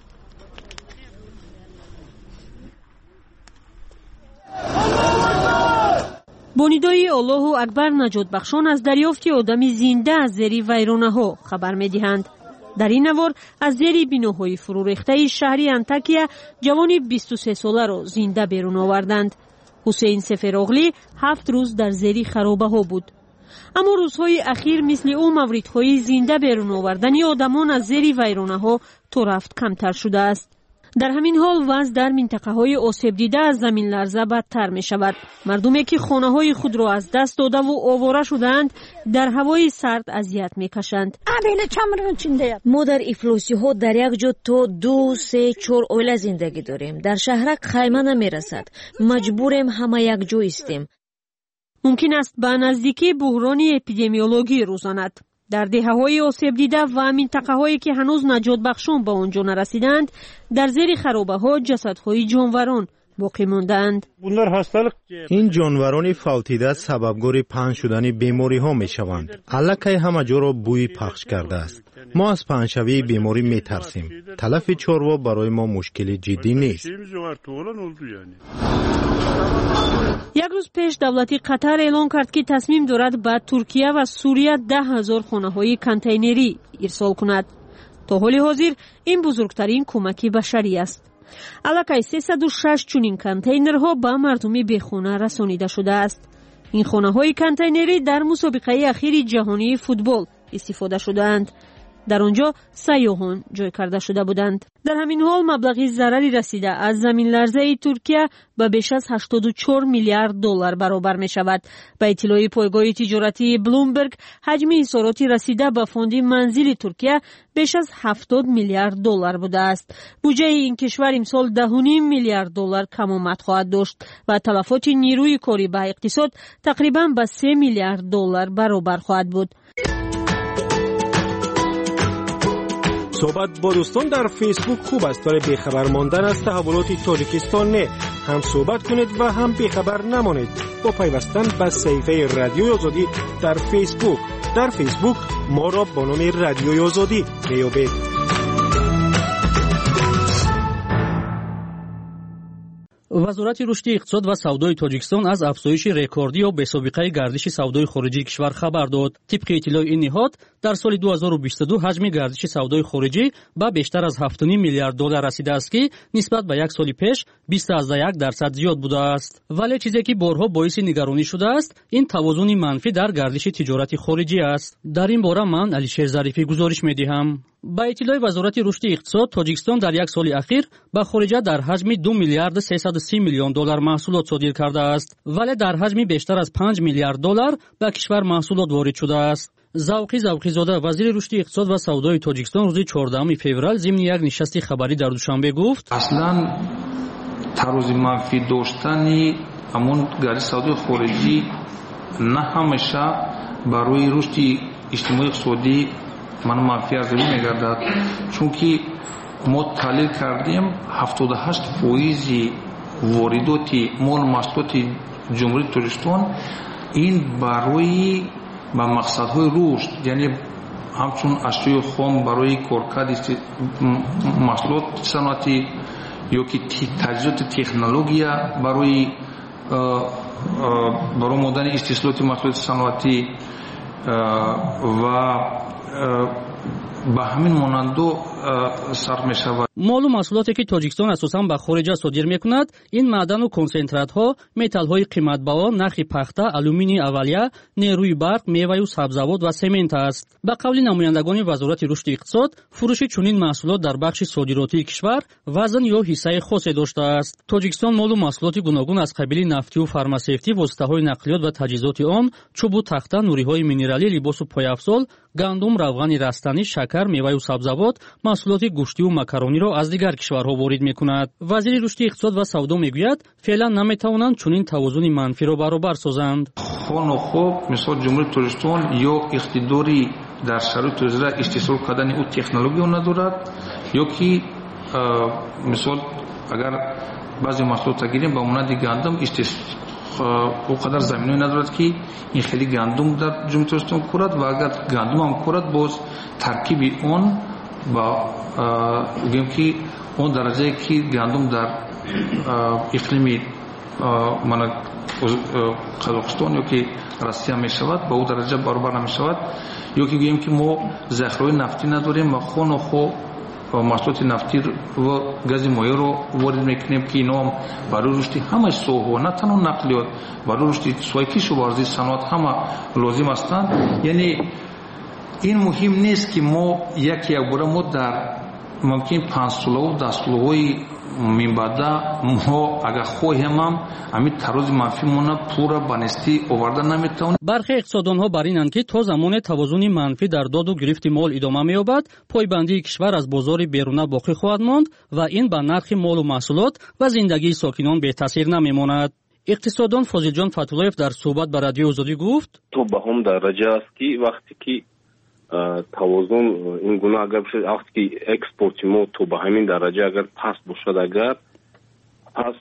бо нидои Аллоҳу акбар наҷотбахшон аз дарёфти одами зинда аз зери вайронаҳо хабар медиҳанд. дар ин навор аз зери биноҳои фурӯрехтаи шаҳри Антакия ҷавони 23 соларо зинда берун оварданд. ҳусейн Сефероғлӣ 7 рӯз дар зери харобаҳо буд. аммо рӯзҳои ахир мисли ӯ мавридҳои зинда берун овардани одамон аз зери вайронаҳо то рафт камтар шудааст. дар ҳамин ҳол вазъ дар минтақаҳои осебдида аз заминларза бадтар мешавад. мардуме ки хонаҳои худро аз даст додаву овора шудаанд, дар ҳавои сард азият мекашанд. мо дар ифлосиҳо дар як ҷо то 2-3-4 оила зиндагӣ дорем. дар шаҳрак хайма намерасад. маҷбурем ҳама як ҷо истем. мумкин аст ба наздикӣ буҳрони эпидемиологӣ рӯзонад. дар деҳаҳои осебдида ва минтақаҳое ки ҳанӯз наҷотбахшон ба он ҷо нарасиданд, дар зери харобаҳо ҷасадҳои ҷонварон боқӣ мондаанд. ин ҷонварони фавтида сабабгори паҳн шудани бемориҳо мешаванд. аллакай ҳама ҷоро бӯй пахш кардааст. мо аз паҳншавии беморӣ метарсем. талафи чорво барои мо мушкили ҷиддӣ нест. як рӯз пеш давлати Қатар эълон кард, ки тасмим дорад ба Туркия ва Сурия 10,000 хонаҳои контейнерӣ ирсол кунад. то ҳоли ҳозир ин бузургтарин кӯмаки башарӣ аст. аллакай 306 чунин контейнерҳо ба мардуми бехона расонида шудааст. ин хонаҳои контейнерӣ дар мусобиқаи ахири ҷаҳонии футбол истифода шудаанд. дар он ҷо сайёҳон ҷой карда шуда буданд. дар ҳамин ҳол маблағи зарари расида аз заминларзаи Туркия ба беш аз 84 миллиард доллар баробар мешавад. ба иттилои пойгоҳи тиҷоратии Блумберг, ҳаҷми исороти расида ба фонди манзили Туркия беш аз 70 миллиард доллар будааст. буҷаи ин кишвар имсол 10.5 миллиард доллар камомат хоҳад дошт ва талафоти нирӯи кори ба иқтисод тақрибан ба 3 миллиард доллар баробар хоҳад буд. صحبت با دوستان در فیسبوک خوب است، ولی بیخبر ماندن از تحولات تاجیکستان نه. هم صحبت کنید و هم بیخبر نمانید با پیوستن به صفحه رادیوی آزادی در فیسبوک. در فیسبوک ما را با نام رادیوی آزادی بیابید. вазорати рушди иқтисод ва савдои Тоҷикистон аз афзоиши рекордӣ ё бесобиқаи гардиши савдои хориҷии кишвар хабар дод. тибқи иттилои ин ниҳод, дар соли 2022 ҳаҷми гардиши савдои хориҷӣ ба бештар аз 7.5 миллиард доллар расидааст, ки нисбат ба як соли пеш 20.1% зиёд будааст. вале чизе ки борҳо боиси нигаронӣ шудааст, ин тавозуни манфӣ дар гардиши тиҷорати хориҷӣ аст. дар ин бора ман Алишер Зарифӣ гузориш медиҳам. ба иттилои вазорати рушди иқтисод, Тоҷикистон дар як соли ахир ба хориҷа дар ҳаҷми 2 миллиард 330 миллион доллар маҳсулот содир кардааст, вале дар ҳаҷми бештар аз 5 миллиард доллар ба кишвар маҳсулот ворид шудааст. завқи завқизода, вазири рушди иқтисод ва савдои Тоҷикистон рӯзи 14 феврал зимни як нишасти хабарӣ дар Душанбе гуфт: аслан тарӯзи манфӣ доштани ҳамон гардиши савдои хориҷӣ на ҳамеша барои рушди иҷтимоӣ иқтисодӣ ман манфӣ арзёбӣ мегардад, чунки мо таҳлил кардем 78% воридоти мол маҳсулоти ҷумҳурии Тоҷикистон ин барои ба мақсадҳои рушд, яъне ҳамчун ашёи хом барои коркарди маҳсулот саноатӣ ё ки таҷҳизоти технология барои баромодани истеҳсолоти маҳсулоти саноатӣ ва ба ҳамин монандо صرف می شود. مال و محصولاتی که تاجیکستان اساساً به خارج صادر میکند این معدن و کنسنترات ها، متال های قیمتبها، نخ پخته، آلومینی اولیه، نیروی برق، میوه و سبزیجات و سمنت است. به قول نمایندگان وزارت رشد اقتصاد، فروش چنین محصولات در بخش صادراتی کشور وزن یا حصه خاصی داشته است. تاجیکستان مال و محصولات گوناگون از قبیل نفتی و فارماسیوتی، واسطه‌های نقلیات و تجهیزات آن، چوب و تخته، نوری‌های مینرالی، لباس و پایافزال، گندم، روغن رستنی، شکر، میوه و سبزیجات، محصولات گوشتی و ماکارونی را از دیگر کشورها وارد می‌کند. وزیر رشد اقتصاد و سودا میگوید فعلا نمی‌توانند چنین توازن منفی را برابر سازند. خون و خوب مثال جمهوری تاجیکستان یا اقتداری در شرایط اجرا استحصال کردن او تکنولوژی ندارد یا که مثال اگر بعضی محصولات گیریم با مانند گندم او قدر زمینی ندارد که این خیلی گندم در جمهوری تاجیکستان کورد و اگر گندم هم کورد باز ترکیب اون با گویم که اون درجه که گندم در اقلیم من قزاقستان یا که روسیه می شود با او درجه برابر نمی شود یا که گویم که ما ذخیره نفتی نداریم و خون و خوب محصولات نفتی و گاز مایع رو وارد میکنیم که اینا هم برای رشد همه سوها نه تنها نقلیات برای رشد سوی کشاورزی صنعت همه لازم هستند. یعنی این مهم نیست که ما یک بار ما در ممکن 5 ساله و 10 ساله‌های میبادا ما اگر خواهیم هم همین تراز منفی مون پورا بنستی آوردن نمیتونیم. برخی اقتصاددانها بر اینند که تا زمان توازن منفی در داد و گرفت مال ادامه می‌یابد پایبندی کشور از بازار بیرون باقی خواهد ماند و این به نرخ مال و محصولات و زندگی ساکنان بی تاثیر نمیماند. اقتصاددان فاضل جان فتولایف در صحبت با رادیو آزادی گفت تو به هم درجه است که وقتی که توازن این گونه اگر بشه وقتی که اکسپورت ما تو به همین درجه اگر پست باشد اگر پس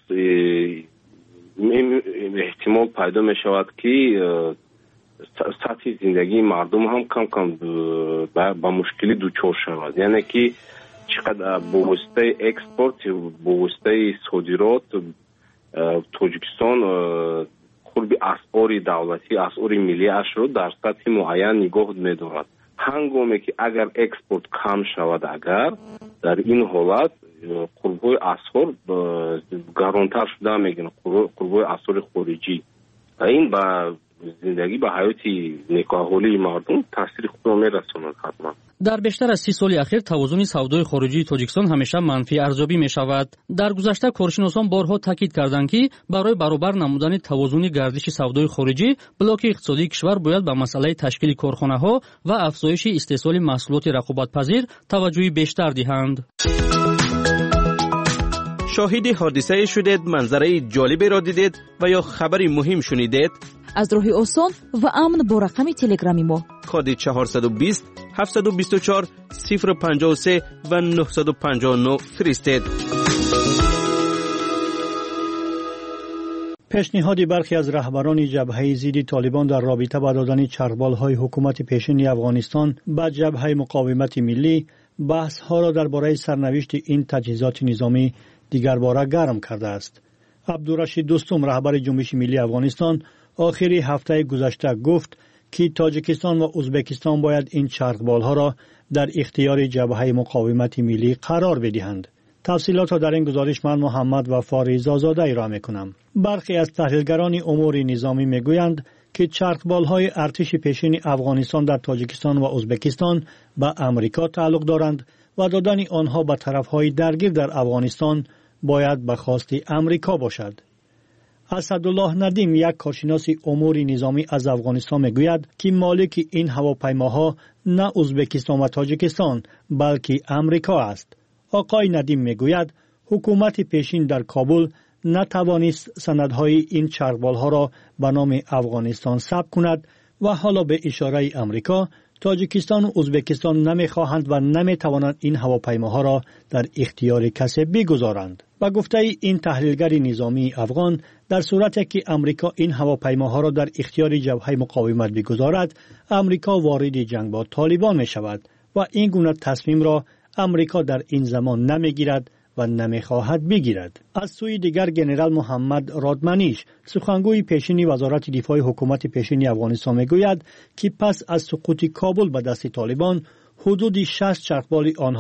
احتمال پیدا می شود که سطح زندگی مردم هم کم کم با مشکلی دوچار شود. یعنی که چقدر با واسطه اکسپورت با واسطه صادرات تاجیکستان خود اسعار دولتی اسعار ملی اش رو در سطح معین نگاه می دارد. هنگامی که اگر اکسپورت کم شود اگر در این حالت قربای اسعار گرانتر شده میگن قربای اسعار خارجی و این با زندگی با حیاتی نکاحالی مردم تاثیر خود میرساند. حتما در بیشتر از 30 سال اخیر توازن سودای خارجی تاجیکستان همیشه منفی ارزیابی می شود. در گذشته کارشناسان بارها تاکید کردند که برای برابر نمودن توازن گردش سودای خارجی بلاک اقتصادی کشور باید به مسئله تشکیل کارخانه‌ها و افزایش استحصال محصولات رقابت‌پذیر توجه بیشتر دهند. شاهد حادثه شدید، منظره جالبی را دیدید و یا خبری مهم شنیدید؟ از راه آسان و امن با رقم تلگرامی ما کد 420 724 053 و 959 فرستید. پیشنهاد برخی از رهبران جبهه ضد طالبان در رابطه با دادن چرخبال‌های حکومت پیشین افغانستان به جبهه مقاومت ملی بحث‌ها را درباره سرنوشت این تجهیزات نظامی دیگر باره گرم کرده است. عبدالرشید دوستم رهبر جنبش ملی افغانستان آخری هفته گذشته گفت که تاجیکستان و ازبکستان باید این چرخبال‌ها را در اختیار جبهه مقاومت ملی قرار بدهند. تفصیلات را در این گزارش من محمد وفا رضازاده ارائه می‌کنم. برخی از تحلیلگران امور نظامی می‌گویند که چرخبال‌های ارتش پیشین افغانستان در تاجیکستان و ازبکستان به امریکا تعلق دارند و دادن آنها به طرف‌های درگیر در افغانستان باید به خواست امریکا باشد. اسدالله ندیم یک کارشناس امور نظامی از افغانستان میگوید که مالک این هواپیماها نه ازبکستان و تاجیکستان بلکه امریکا است. آقای ندیم میگوید حکومت پیشین در کابل نتوانست سندهای این چرخبال‌ها را به نام افغانستان ثبت کند و حالا به اشاره امریکا تاجیکستان و ازبکستان نمیخواهند و نمیتوانند این هواپیماها را در اختیار کسی بگذارند. و گفته این تحلیلگر نظامی افغان در صورتی که امریکا این هواپیماها را در اختیار جبهه مقاومت بگذارد امریکا وارد جنگ با طالبان می شود و این گونه تصمیم را امریکا در این زمان نمیگیرد و نمیخواهد بگیرد. از سوی دیگر جنرال محمد رادمنیش سخنگوی پیشین وزارت دفاع حکومت پیشین افغانستان میگوید که پس از سقوط کابل به دست طالبان حدود 60 چرخبال آنها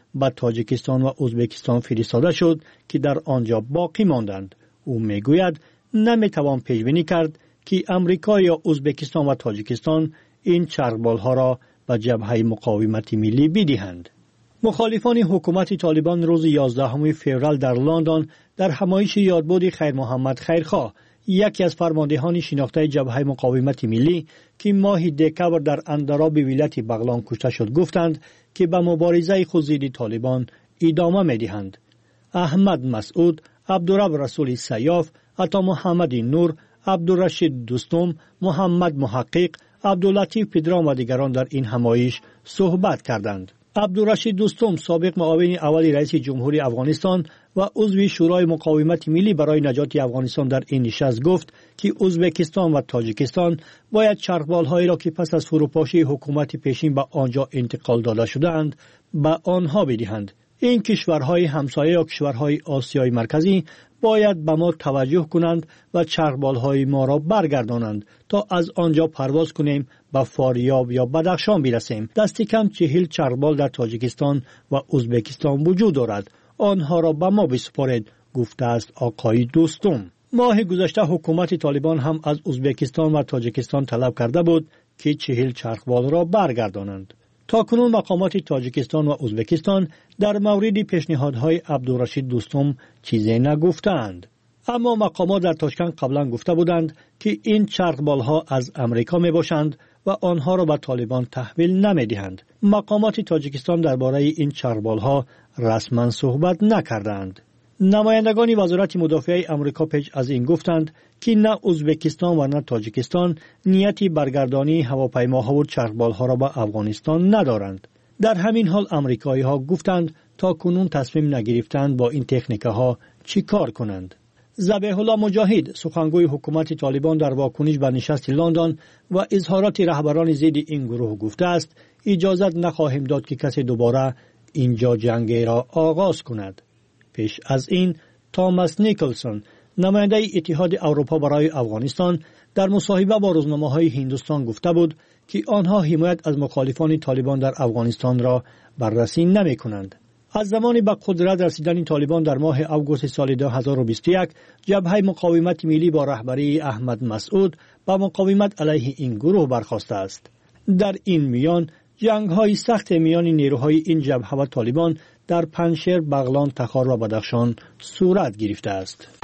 به تاجیکستان و ازبکستان فرستاده شد که در آنجا باقی ماندند. او میگوید نمیتوان پیش بینی کرد که امریکا یا ازبکستان و تاجیکستان این چرخبالها را به جبهه مقاومت ملی بدهند. مخالفان حکومت طالبان روز 11 فوریه در لندن در همایش یادبود خیر محمد خیرخواه، یکی از فرماندهان شناخته جبهه مقاومت ملی که ماه دکبر در اندراب ولایت بغلان کشته شد، گفتند که به مبارزه خود ضد طالبان ادامه می‌دهند. احمد مسعود، عبدالرب رسول سیاف، عطا محمد نور، عبدالرشید دوستم، محمد محقق، عبداللطیف پدرام و دیگران در این همایش صحبت کردند. عبدالرشید دوستم، سابق معاون اول رئیس جمهوری افغانستان و عضو شورای مقاومت ملی برای نجات افغانستان، در این نشست گفت که ازبکستان و تاجیکستان باید چرخبال‌هایی را که پس از فروپاشی حکومت پیشین به آنجا انتقال داده شده‌اند به آنها بدهند. این کشورهای همسایه یا کشورهای آسیای مرکزی باید به ما توجه کنند و چرخبال‌های ما را برگردانند تا از آنجا پرواز کنیم به فاریاب یا بدخشان برسیم. دست کم 40 چرخبال در تاجیکستان و ازبکستان وجود دارد، آنها را به ما بسپارید، گفته است آقای دوستم. ماه گذشته حکومت طالبان هم از ازبکستان و تاجیکستان طلب کرده بود که 40 چرخبال را برگردانند. تاکنون مقامات تاجیکستان و ازبکستان در مورد پیشنهادهای عبدالرشید دوستم چیزی نگفتند. اما مقامات در تاشکند قبلا گفته بودند که این چرخبال‌ها از امریکا می باشند و آنها را به طالبان تحویل نمی دهند. مقامات تاجیکستان درباره این چرخبال‌ها رسما صحبت نکردند. نمایندگان وزارت مدافع امریکا پیش از این گفتند که نه ازبکستان و نه تاجیکستان نیتی برگردانی هواپیماها و چرخبال‌ها را به افغانستان ندارند. در همین حال امریکایی‌ها گفتند تا کنون تصمیم نگرفتند با این تکنیک‌ها چی کار کنند. ذبیح الله مجاهد، سخنگوی حکومت طالبان، در واکنش به نشست لندن و اظهارات رهبران ضد این گروه گفته است اجازت نخواهیم داد که کسی دوباره اینجا جنگ را آغاز کند. پیش از این توماس نیکلسون، نماینده اتحاد اروپا برای افغانستان، در مصاحبه با روزنامه‌های هندوستان گفته بود که آنها حمایت از مخالفان طالبان در افغانستان را بررسی نمی‌کنند. از زمان به قدرت رسیدن طالبان در ماه آگوست سال 2021 جبهه مقاومت ملی با رهبری احمد مسعود به مقاومت علیه این گروه برخاسته است. در این میان جنگ‌های سخت میان نیروهای این جبهه و طالبان در پنشیر، بغلان، تخار و بدخشان صورت گرفته است.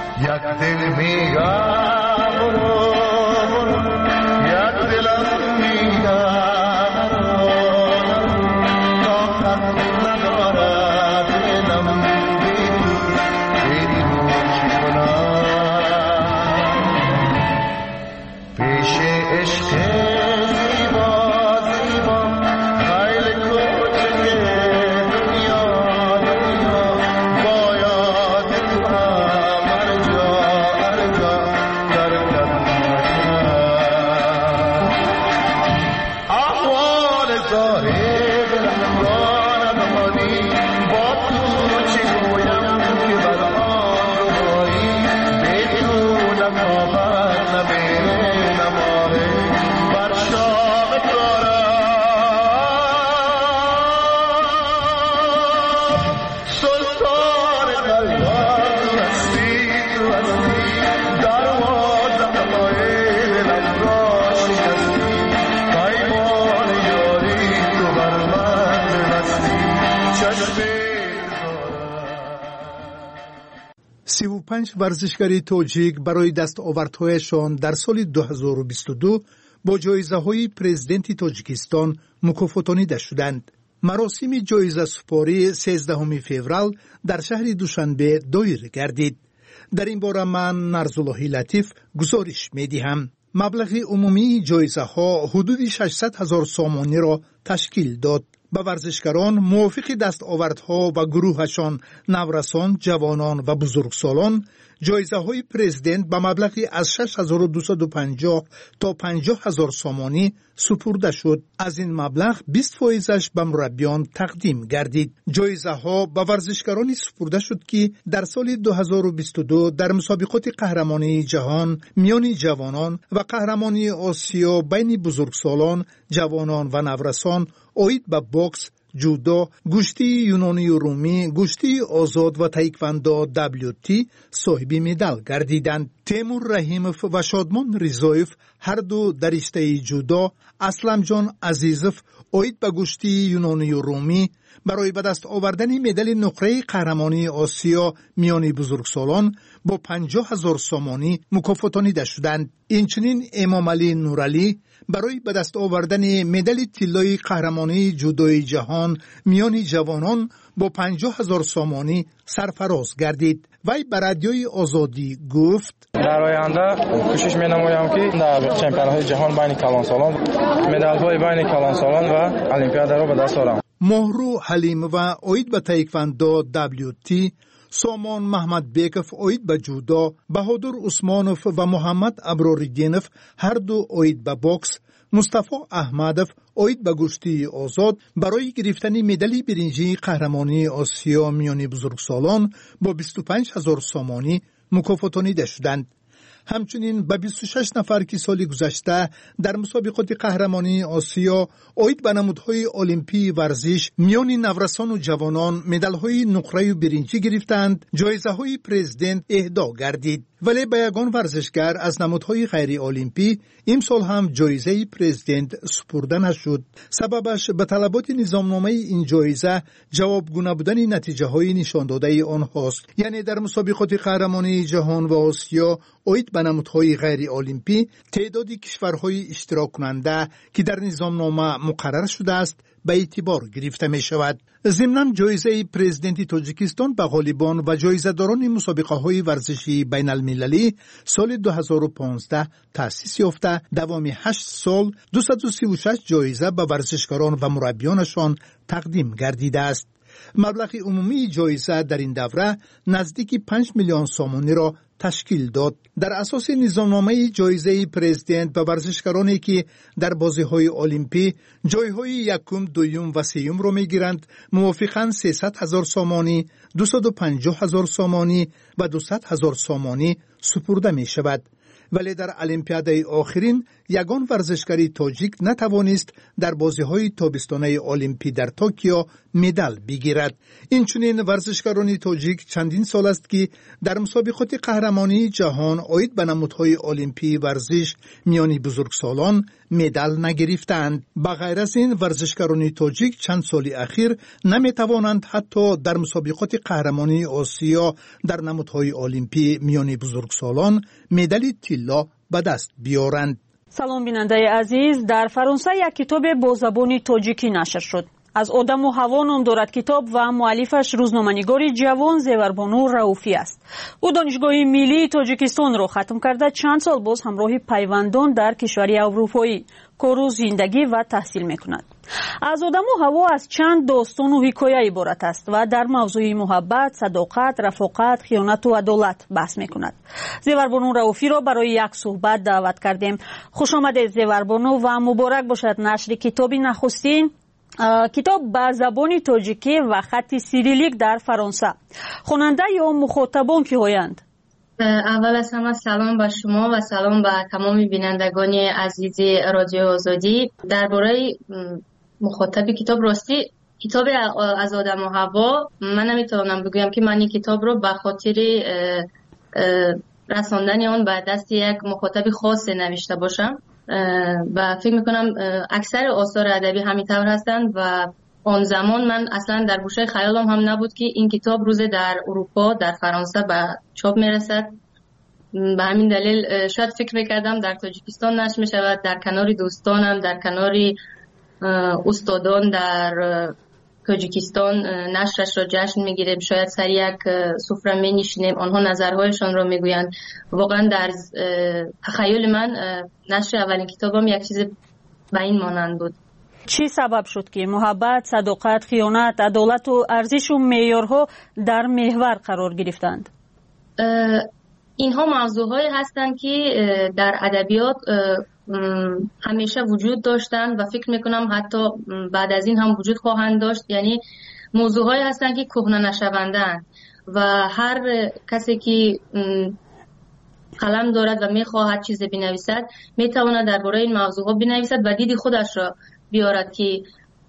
ورزشکاری تاجیک برای دستاوردهایشان در سال 2022 با جایزه‌های پرزیدنت تاجیکستان مکافاتانیده شدند. مراسم جایزه سپاری 13 فوریه در شهر دوشنبه دایر گردید. در این باره من نرزاللهی لطیف گزارش می‌دهم. مبلغ عمومی جایزه‌ها حدود 600,000 سامانی را تشکیل داد. به ورزشکاران موافق دستاوردها و گروهشان نورسان، جوانان و بزرگسالان جایزه های پرزیدنت به مبلغی از 6250 تا 50,000 سامانی سپرده شد. از این مبلغ 20% به مربیان تقدیم گردید. جایزه ها به ورزشکارانی سپرده شد که در سال 2022 در مسابقات قهرمانی جهان میان جوانان و قهرمانی آسیا بین بزرگسالان، جوانان و نورسان، اوید به باکس، جودو، گشتی یونانی و رومی، گشتی آزاد و تایکواندو WT صاحب مدال گردیدند. تیمور رحیموف و شادمان ریزایف هر دو در رشته جودو، اسلم جان عزیزوف اوید به گشتی یونانی و رومی برای به دست آوردن مدال نقره قهرمانی آسیا میان بزرگسالان با 50,000 سامانی مکافاتانیده شدند. اینچنین امام علی نورعلی برای به دست آوردن مدال طلای قهرمانی جودوی جهان میان جوانان با 50,000 سامانی سرفراز گردید. وی بر رادیوی آزادی گفت: در آینده کوشش می‌نمایم که در چمپیونات جهان بین کلانسالان مدال‌های بین کلانسالان و المپیاد را به دست آورم. مهرو حلیم و اوید به تایکواندو WT، سامان محمد بیکف اوید به جودو، بهادر عثمانوف و محمد ابراریدینوف هر دو اوید به بوکس، مصطفی احمدوف اوید به گشتی آزاد برای گرفتن مدال برنجی قهرمانی آسیا میان بزرگسالان با 25,000 سامانی مکافاتانیده شدند. همچنین به 26 نفر که سال گذشته در مسابقات قهرمانی آسیا اوید به نمودهای المپی ورزش میان نورسان و جوانان مدال‌های نقره و برنجی گرفتند، جایزه‌های پرزیدنت اهدا گردید. ولی به یگان ورزشگر از نمودهای غیر المپی امسال هم جایزه پرزیدنت سپرده نشد. سببش به طلبات نظامنامه این جایزه جوابگو نبودن نتیجه های نشان داده آنهاست. یعنی در مسابقات قهرمانی جهان و آسیا اوید به نمودهای غیر المپی تعداد کشورهای اشتراک کننده که در نظامنامه مقرر شده است به اعتبار گرفته می شود. ضمناً جایزه پرزیدنت تاجیکستان به غالبان و جایزه‌داران مسابقه‌های ورزشی بین المللی سال 2015 تأسیس یافته، دوام 8 سال 236 جایزه به ورزشکاران و مربیانشان تقدیم گردیده است. مبلغ عمومی جایزه در این دوره نزدیک 5 میلیون سامانی را تشکیل داد. در اساس نظامنامه جایزه پرزیدنت به ورزشکارانی که در بازی‌های المپی جایهای یکم، دوم و سوم را می‌گیرند موافقاً 300,000 سامانی، 250,000 سامانی و 200,000 سامانی سپرده می‌شود. ولی در المپیاد آخرین یگان ورزشکاری تاجیک نتوانست در بازی‌های تابستانه المپی در توکیو مدال بگیرد. اینچنین ورزشکاران تاجیک چندین سال است که در مسابقات قهرمانی جهان اوید به نمودهای المپی ورزش میان بزرگسالان مدال نگرفتند. بغیر از این ورزشکاران تاجیک چند سال اخیر نمیتوانند حتی در مسابقات قهرمانی آسیا در نمودهای المپی میان بزرگسالان مدال طلا به دست بیارند. سلام بیننده عزیز، در فرانسه یک کتاب با زبان تاجیکی نشر شد. از آدم و هوا نام دارد کتاب و مؤلفش روزنامه‌نگاری جوان زیوربانو رئوفی است. او دانشگاه ملی تاجیکستان را ختم کرده چند سال باز همراه پیوندان در کشوری اروپایی کار و زندگی و تحصیل می‌کند. از آدم و هوا از چند داستان و حکایه عبارت است و در موضوع محبت، صداقت، رفاقت، خیانت و عدالت بحث می‌کند. زیوربانو رئوفی را برای یک صحبت دعوت کردیم. خوش آمدید زیوربانو و مبارک باشد نشر کتاب نخستین کتاب به زبان تاجیکی و خط سیریلیک در فرانسه. خواننده یا مخاطبان کی هستند؟ اول از همه سلام به شما و سلام به تمام بینندگان عزیز رادیو آزادی. درباره مخاطب کتاب، راستی کتاب از آدم و هوا من نمیتونم بگویم که من این کتاب رو به خاطر رساندن آن به دست یک مخاطب خاص نوشته باشم و فکر میکنم اکثر آثار ادبی همینطور هستند و آن زمان من اصلا در گوشه خیالم هم نبود که این کتاب روز در اروپا، در فرانسه به چاپ میرسد. به همین دلیل شاید فکر میکردم در تاجیکستان نشر میشود، در کنار دوستانم، در کنار استادان در تاجیکستان نشرش را جشن میگیریم، شاید سر یک سفره مینشینیم، آنها نظرهایشان را میگویند. واقعا در تخیل من نشر اولین کتابم یک چیز به این مانند بود. چی سبب شد که محبت، صداقت، خیانت، عدالت و ارزش و معیارها در محور قرار گرفتند؟ اینها موضوعهایی هستند که در ادبیات همیشه وجود داشتند و فکر میکنم حتی بعد از این هم وجود خواهند داشت. یعنی موضوعهایی هستند که کهنه نشونده‌اند و هر کسی که قلم دارد و میخواهد چیز بنویسد میتواند درباره این موضوعها بنویسد و دید خودش را بیارد که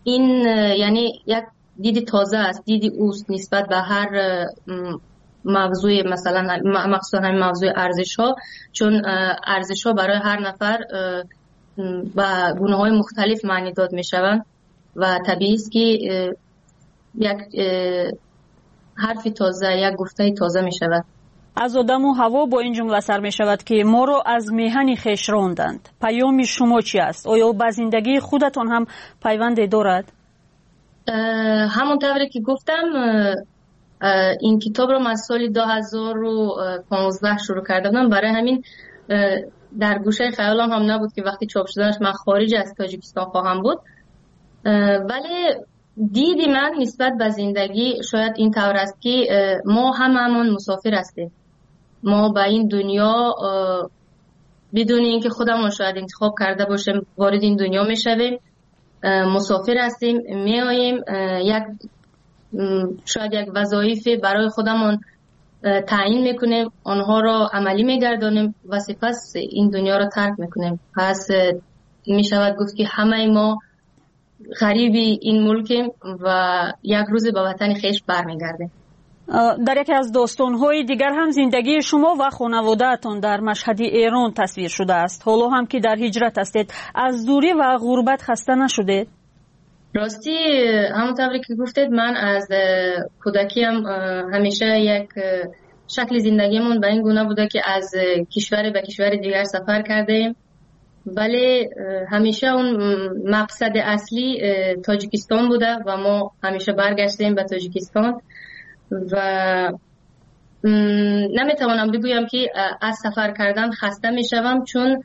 این یعنی یک دید تازه است، دید اوست نسبت به هر موضوع، مثلا مخصوصا همین موضوع ارزش ها، چون ارزش ها برای هر نفر با گونه های مختلف معنی داد می شوند و طبیعی است که یک حرف تازه، یک گفته تازه می شود. از آدم و هوا با این جمله سر می شود که ما را از میهن خویش راندند. پیام شما چی است؟ آیا با زندگی خودتان هم پیوند دارد؟ همونطوری که گفتم این کتاب رو من سال 2015 شروع کردم، برای همین در گوشه خیالم هم نبود که وقتی چاپ شدنش من خارج از تاجیکستان خواهم بود. ولی دیدی من نسبت به زندگی شاید این طور است که ما هممون مسافر هستیم. ما به این دنیا بدون اینکه خودمون شاید انتخاب کرده باشیم وارد این دنیا میشویم، مسافر هستیم، میاییم، شاید یک وظایفی برای خودمون تعیین میکنیم، آنها را عملی میگردانیم و سپس این دنیا را ترک میکنیم. پس میشود گفت که همه ما غریبی این ملکیم و یک روز به وطن خویش برمیگردیم. در یکی از داستان‌های دیگر هم زندگی شما و خانواده‌تان در مشهد ایران تصویر شده است. حالا هم که در هجرت هستید، از دوری و غربت خسته نشدید؟ راستی همونطوری که گفتید، من از کودکیم همیشه یک شکل زندگیمون به این گونه بوده که از کشور به کشور دیگر سفر کردیم، ولی همیشه اون مقصد اصلی تاجیکستان بوده و ما همیشه برگشتیم به تاجیکستان و نمیتوانم بگویم که از سفر کردن خسته میشوم، چون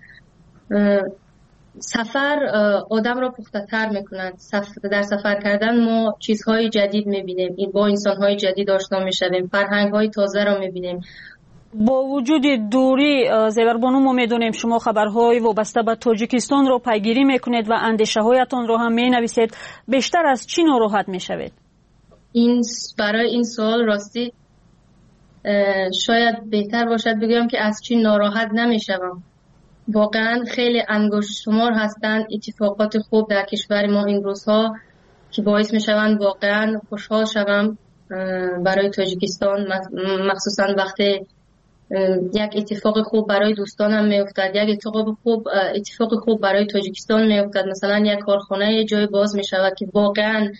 سفر آدم را پخته تر میکند. در سفر کردن ما چیزهای جدید میبینیم، با انسانهای جدید آشنا میشویم، فرهنگهای تازه را میبینیم. با وجود دوری زیوربانو، ما میدونیم شما خبرهای وابسته به تاجیکستان را پیگیری میکنید و اندیشه هایتان را هم مینویسید. بیشتر از چی ناراحت میشوید؟ برای این سوال راستی شاید بهتر باشد بگم که از چی ناراحت نمیشوم. واقعا خیلی انگشت شمار هستند اتفاقات خوب در کشور ما این روزها که باعث میشوند واقعا خوشحال شوم برای تاجیکستان، مخصوصا وقتی یک اتفاق خوب برای دوستانم میافتد، یک اتفاق خوب برای تاجیکستان میافتد. مثلا یک کارخانه جای باز میشود که واقعا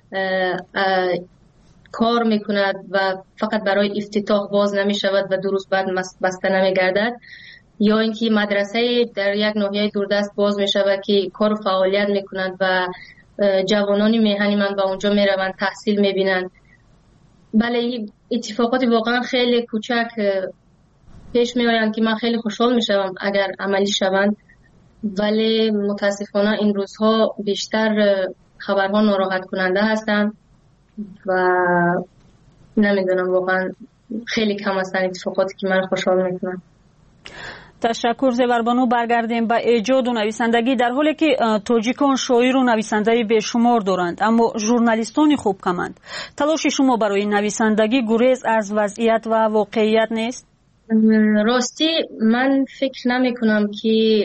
کار میکند و فقط برای افتتاح باز نمیشود و دو روز بعد بسته نمیگردد، یا اینکه مدرسه در یک ناحیه دوردست باز میشود که کار و فعالیت میکند و جوانان میهنی من با اونجا میروند تحصیل میبینند. بله، اتفاقات واقعا خیلی کوچک پیش میآیند که من خیلی خوشحال میشوم اگر عملی شوند، ولی متاسفانه این روزها بیشتر خبرها ناراحت کننده هستند و نمیدونم، واقعا خیلی کم هستند اتفاقاتی که من خوشحال میکنن. تشکر زیوربانو. برگردیم به ایجاد و نویسندگی. در حالی که تاجیکان شاعر و نویسنده بیشمار دارند، اما ژورنالیستان خوب کمند. تلاش شما برای نویسندگی گریز از وضعیت و واقعیت نیست؟ راستی من فکر نمی کنم که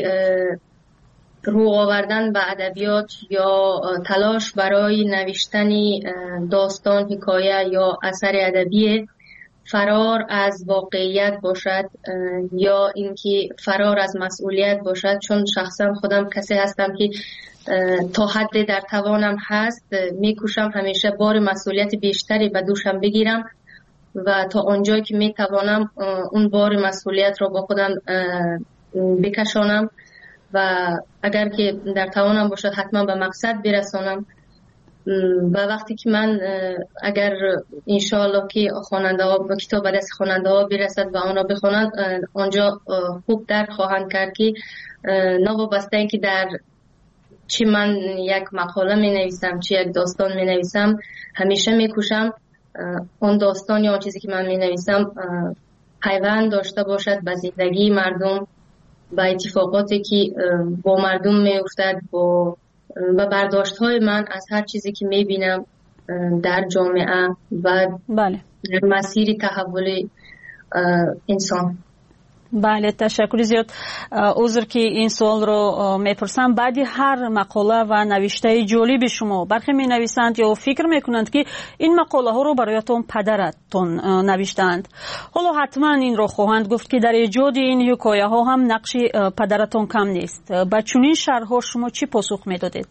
رو آوردن به ادبیات یا تلاش برای نوشتن داستان، حکایه یا اثر ادبی فرار از واقعیت باشد یا اینکه فرار از مسئولیت باشد، چون شخصا خودم کسی هستم که تا حد در توانم هست میکوشم همیشه بار مسئولیت بیشتری به دوشم بگیرم و تا آنجایی که میتوانم اون بار مسئولیت رو با خودم بکشانم و اگر که در توانم باشد حتما به مقصد برسانم. و وقتی که من اگر انشاءالله که خواننده ها با کتاب دست خواننده ها برسد و آن را بخوانند، آنجا خوب درک خواهند کرد که نوابسته اینکه در چی من یک مقاله می نویسم، چی یک داستان می نویسم، همیشه می کوشم اون داستان یا چیزی که من می نویسم پیوند داشته باشد به زندگی مردم و اتفاقاتی که با مردم می افتد و برداشت های من از هر چیزی که می بینم در جامعه و بله. در مسیر تحول انسان. بله تشکر زیاد. عذر که این سوال رو میپرسم. بعدی هر مقاله و نوشته جالب شما برخی می نویسند یا فکر میکنند که این مقاله ها رو برایتون پدرتون نوشتند. حالا حتما این رو خواهند گفت که در ایجاد این حکایه ها هم نقش پدرتون کم نیست. با چنین شرح ها شما چی پاسخ میدادید؟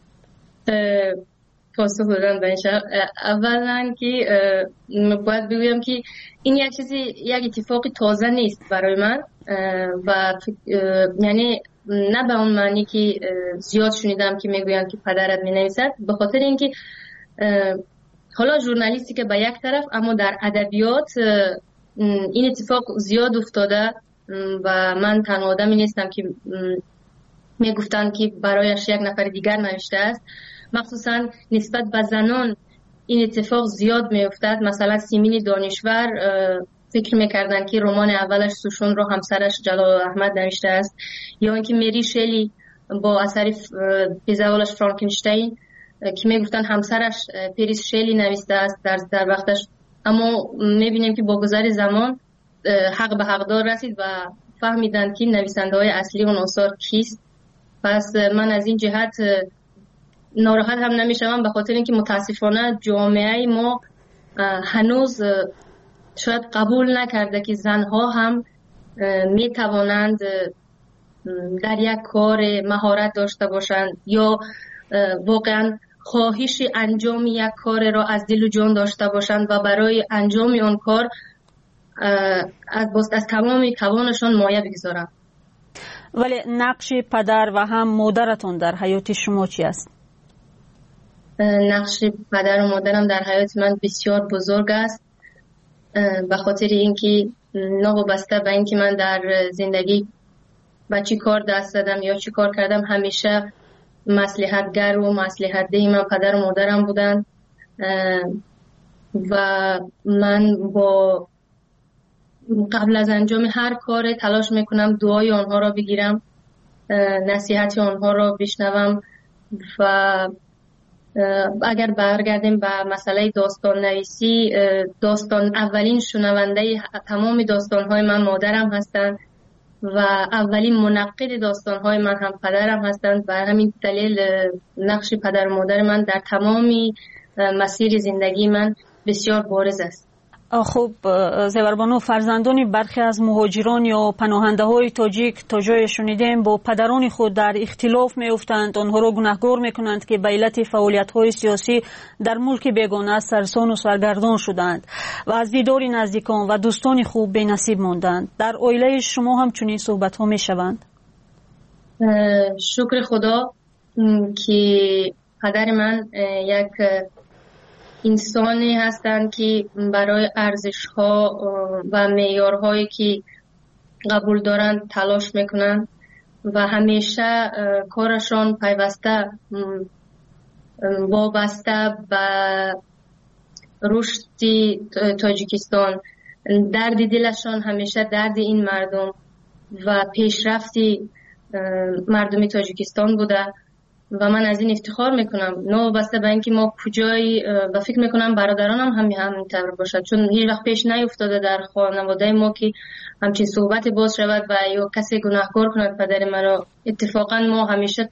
پاسخ دادم به این شرح اولا که باید بگویم که این یک چیزی یک اتفاقی تازه نیست برای من و یعنی نه به اون معنی که زیاد شنیدم که میگویم که پدرت مینویسد، به خاطر اینکه حالا ژورنالیستی که به یک طرف اما در ادبیات این اتفاق زیاد افتاده و من تنها آدمی نیستم که میگفتن که برایش یک نفر دیگر نوشته است. مخصوصا نسبت به زنان این اتفاق زیاد میافتد. مثلا سیمین دانشور فکر میکردن که رمان اولش سوشون رو همسرش جلال احمد نوشته است، یا اینکه مری شلی با اثر پزوالش فرانکنشتین که میگفتن همسرش پریس شلی نوشته است در وقتش. اما میبینیم که با گذر زمان حق به حقدار رسید و فهمیدن که نویسنده های اصلی اون آثار کیست. پس من از این جهت ناراحت هم نمیشم، به خاطر اینکه متاسفانه جامعه ما هنوز شاید قبول نکرده که زنها هم میتوانند در یک کار مهارت داشته باشند یا واقعا خواهش انجام یک کار را از دل و جان داشته باشند و برای انجام آن کار از تمام توانشان مایه بگذارند. ولی نقش پدر و هم مادرتون در حیات شما چی است؟ نقش پدر و مادرم در حیات من بسیار بزرگ است، به خاطر اینکه نابسته به اینکه من در زندگی با چی کار دست دادم یا چی کار کردم، همیشه مصلحتگر و مصلحت ده من پدر و مادرم بودن و من با قبل از انجام هر کار تلاش میکنم دعای آنها را بگیرم، نصیحت آنها را بشنوم. و اگر برگردیم به مسئله داستان نویسی، اولین شنونده تمام داستانهای من مادرم هستند و اولین منقد داستانهای من هم پدرم هستند. و همین دلیل نقش پدر و مادر من در تمام مسیر زندگی من بسیار بارز است. خب زیوربانو، فرزندان برخی از مهاجران یا پناهنده های تاجیک تا جای شنیدیم با پدران خود در اختلاف می افتند، آنها را گناهکار می کنند که به علت فعالیت های سیاسی در ملک بیگانه سرسان و سرگردان شدند و از دیدار نزدیکان و دوستان خوب بی نصیب ماندند. در عائله شما هم چنین صحبت ها می شوند؟ شکر خدا که پدر من یک انسانی هستند که برای ارزش‌ها و معیارهایی که قبول دارند تلاش میکنند و همیشه کارشان پیوسته وابسته به رشد تاجیکستان، درد دلشان همیشه درد این مردم و پیشرفت مردم تاجیکستان بوده و من از این افتخار میکنم. نوبسته به اینکه ما کجایی و فکر میکنم برادرانم همینطور باشد، چون هیچ وقت پیش نیفتاده در خانواده ما که همچین صحبت باز شود و یا کسی گناهکار کند پدر مرا. اتفاقا ما همیشه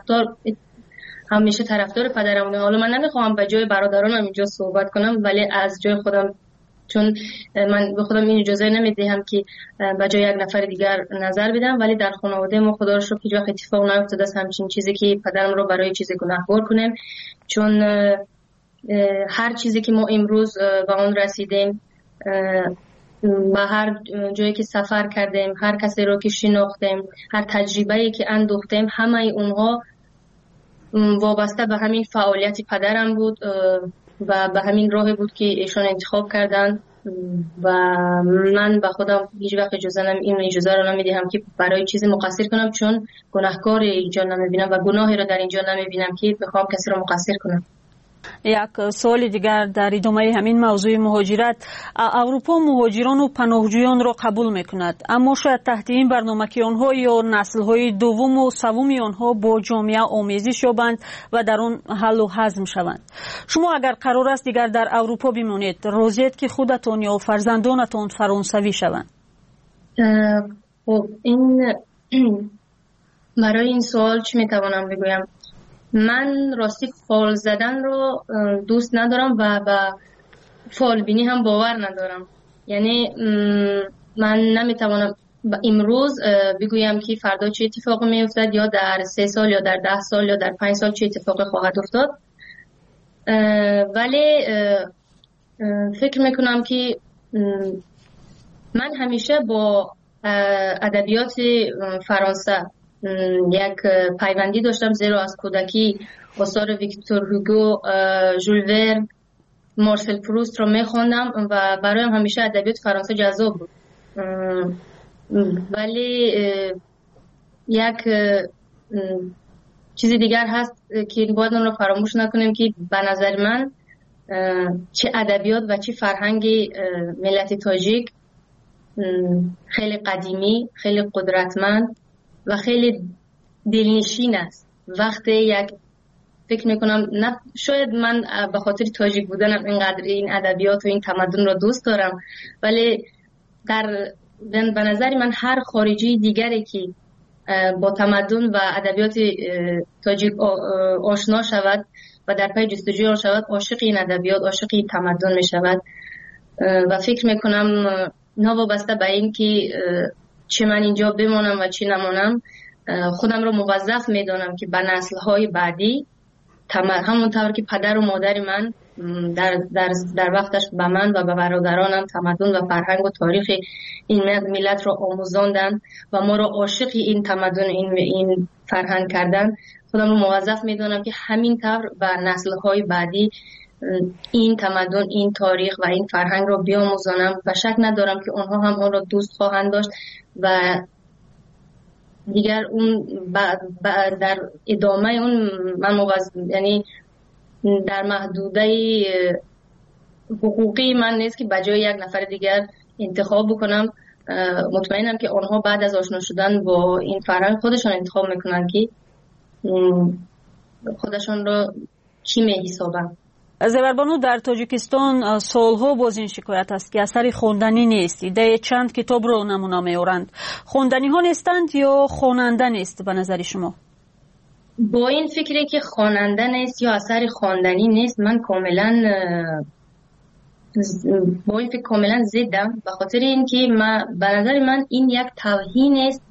طرفدار پدرم بودیم. حالا من نمیخوام به جای برادرانم اینجا صحبت کنم، ولی از جای خودم، چون من به خودم این اجازه نمیدهم که به جای یک نفر دیگر نظر بدم، ولی در خانواده ما خدا رو شکر هیچ وقت اتفاق نیفتاده است همچین چیزی که پدرم رو برای چیزی گناهکار کنیم. چون هر چیزی که ما امروز به اون رسیدیم، به هر جایی که سفر کردیم، هر کسی رو که شناختیم، هر تجربه‌ای که اندوختیم، همه اونها وابسته به همین فعالیت پدرم بود و به همین راهی بود که ایشان انتخاب کردن و من به خودم هیچ وقت اجازه رو نمیدهم که برای چیزی مقصر کنم، چون گناهکار اینجا نمیبینم و گناهی رو در اینجا نمیبینم که بخوام کسی رو مقصر کنم. یک سوال دیگر در ادامه همین موضوع مهاجرت. اروپا مهاجران و پناهجویان را قبول میکند، اما شاید تحت این برنامه که آنها یا نسل‌های دوم و سوم آنها با جامعه آمیزش یابند و در آن حل و هضم شوند. شما اگر قرار است دیگر در اروپا بمانید، راضیید که خودتان یا فرزندانتان فرانسوی شوند؟ خب این برای این سوال چی میتوانم بگویم؟ من راستی فال زدن رو دوست ندارم و به فال بینی هم باور ندارم. یعنی من نمیتوانم امروز بگویم که فردا چه اتفاقی میافتد یا در 3 سال یا در 10 سال یا در 5 سال چه اتفاقی خواهد افتاد. ولی فکر میکنم که من همیشه با ادبیات فرانسه یک پیوندی داشتم، زیرا از کودکی آثار ویکتور هوگو، ژول ورن، مارسل پروست رو میخوندم و برایم همیشه ادبیات فرانسه جذاب بود. ولی یک چیزی دیگر هست که باید اون رو فراموش نکنیم که به نظر من چه ادبیات و چه فرهنگ ملت تاجیک خیلی قدیمی، خیلی قدرتمند و خیلی دلنشین است. وقتی یک فکر میکنم نه شاید من به خاطر تاجیک بودنم اینقدر این ادبیات و این تمدن رو دوست دارم، ولی به نظر من هر خارجی دیگری که با تمدن و ادبیات تاجیک آشنا شود و در پی جستجوی آن شود، عاشق این ادبیات، عاشق این تمدن می شود. و فکر میکنم نوابسته به این که چه من اینجا بمانم و چه نمانم، خودم رو موظف میدانم که به نسل‌های بعدی همونطور که پدر و مادر من در وقتش به من و به برادرانم تمدن و فرهنگ و تاریخ این ملت را آموزاندن و ما را عاشق این تمدن این فرهنگ کردن، خودم رو موظف میدونم که همینطور به نسل‌های بعدی این تمدن، این تاریخ و این فرهنگ را بیاموزانم و شک ندارم که آنها هم آن را دوست خواهند داشت و دیگر اون در ادامه اون من یعنی در محدوده حقوقی من نیست که بجای یک نفر دیگر انتخاب بکنم. مطمئنم که آنها بعد از آشنا شدن با این فرهنگ خودشان انتخاب میکنن که خودشان را چی میحسابن. زیوربانو، در تاجیکستان سالها باز این شکایت است که اثر خواندنی نیست. ایده چند کتاب رو نمونه میارند. خواندنی ها نیستند یا خواننده نیست به نظر شما؟ با این فکری که خواننده نیست یا اثر خواندنی نیست من با این فکر کاملا ضدم، به خاطر اینکه به نظر من این یک توهین است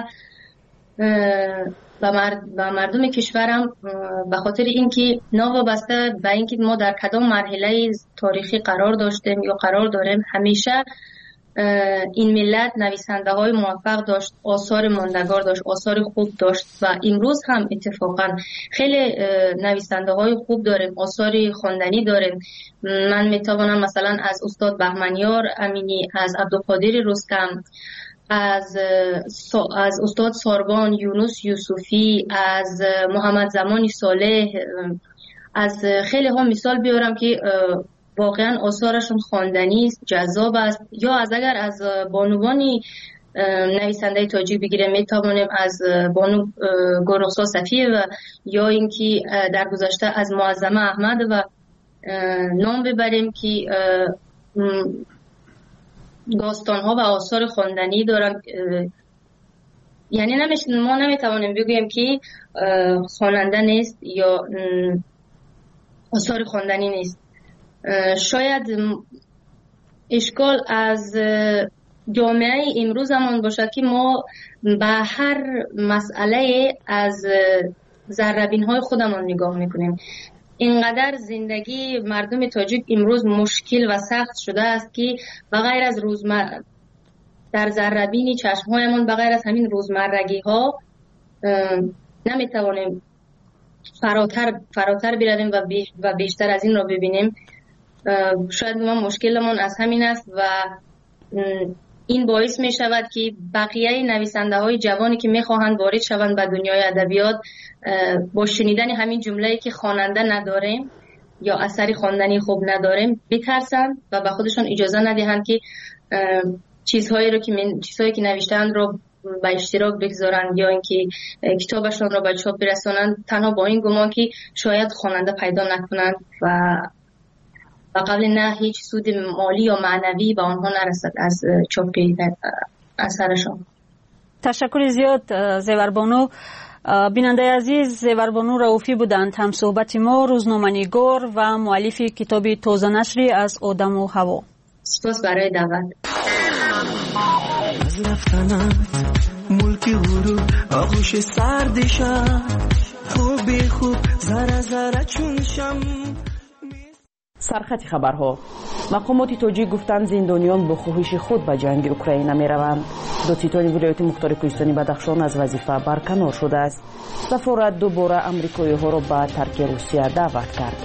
و مردم کشورم، به خاطر اینکه نوابسته به اینکه ما در کدام مرحله تاریخی قرار داشتیم یا قرار داریم، همیشه این ملت نویسنده های موفق داشت، آثار ماندگار داشت، آثار خوب داشت و امروز هم اتفاقا خیلی نویسنده های خوب داریم، آثار خواندنی داریم. من میتوانم مثلا از استاد بهمنیار امینی، از عبدالقادر رستم، از استاد ساربان یونس یوسفی، از محمد زمانی صالح، از خیلی ها مثال بیارم که واقعا آثارشون خواندنی است، جذاب است. یا اگر از بانوانی نویسنده تاجیک بگیریم میتوانیم از بانو گلرخسار صفیه و یا اینکه در گذشته از معظمه احمد و نام ببریم که داستان‌ها و آثار خواندنی دارن. یعنی ما نمیتوانیم بگوییم که خواننده نیست یا آثار خواندنی نیست. شاید اشکال از جامعه امروزمان باشد که ما به هر مسئله از ذره‌بین‌های خودمان نگاه میکنیم. اینقدر زندگی مردم تاجیک امروز مشکل و سخت شده است که بغیر از در ذره‌بین چشم‌هایمان بغیر از همین روزمرگی ها نمیتوانیم فراتر برویم و بیشتر از این را ببینیم. شاید ما مشکلمون از همین است و این باعث می شود که بقیه نویسنده های جوانی که می خواهند وارد شوند به دنیای ادبیات با شنیدن همین جمله‌ای که خواننده نداریم یا اثری خواندنی خوب نداریم بترسند و به خودشون اجازه ندهند که چیزهایی که نوشتند رو به اشتراک بگذارند یا اینکه کتابشون رو به چاپ برسانند، تنها با این گمان که شاید خواننده پیدا نکنند و قبل نه هیچ سود مالی یا معنوی به آنها نرسد از چاپ اثرشان. تشکر زیاد زیوربانو. بیننده عزیز، زیوربانو رؤوفی بودند هم صحبت ما، روزنامه‌نگار و مؤلف کتاب تازه نشری از آدم و هوا. سپاس برای دعوت. از رفتنت ملک غرور آغوش سردشم خوب ذره ذره چون شم. سرخط خبرها. مقامات توجیه گفتند زندانیان با خواهش خود به جنگ اوکراین می روند. دادستان ولایت مختار کوهستانی بدخشان از وظیفه برکنار شده است. سفارت دوباره امریکایی ها را به ترک روسیه دعوت کرد.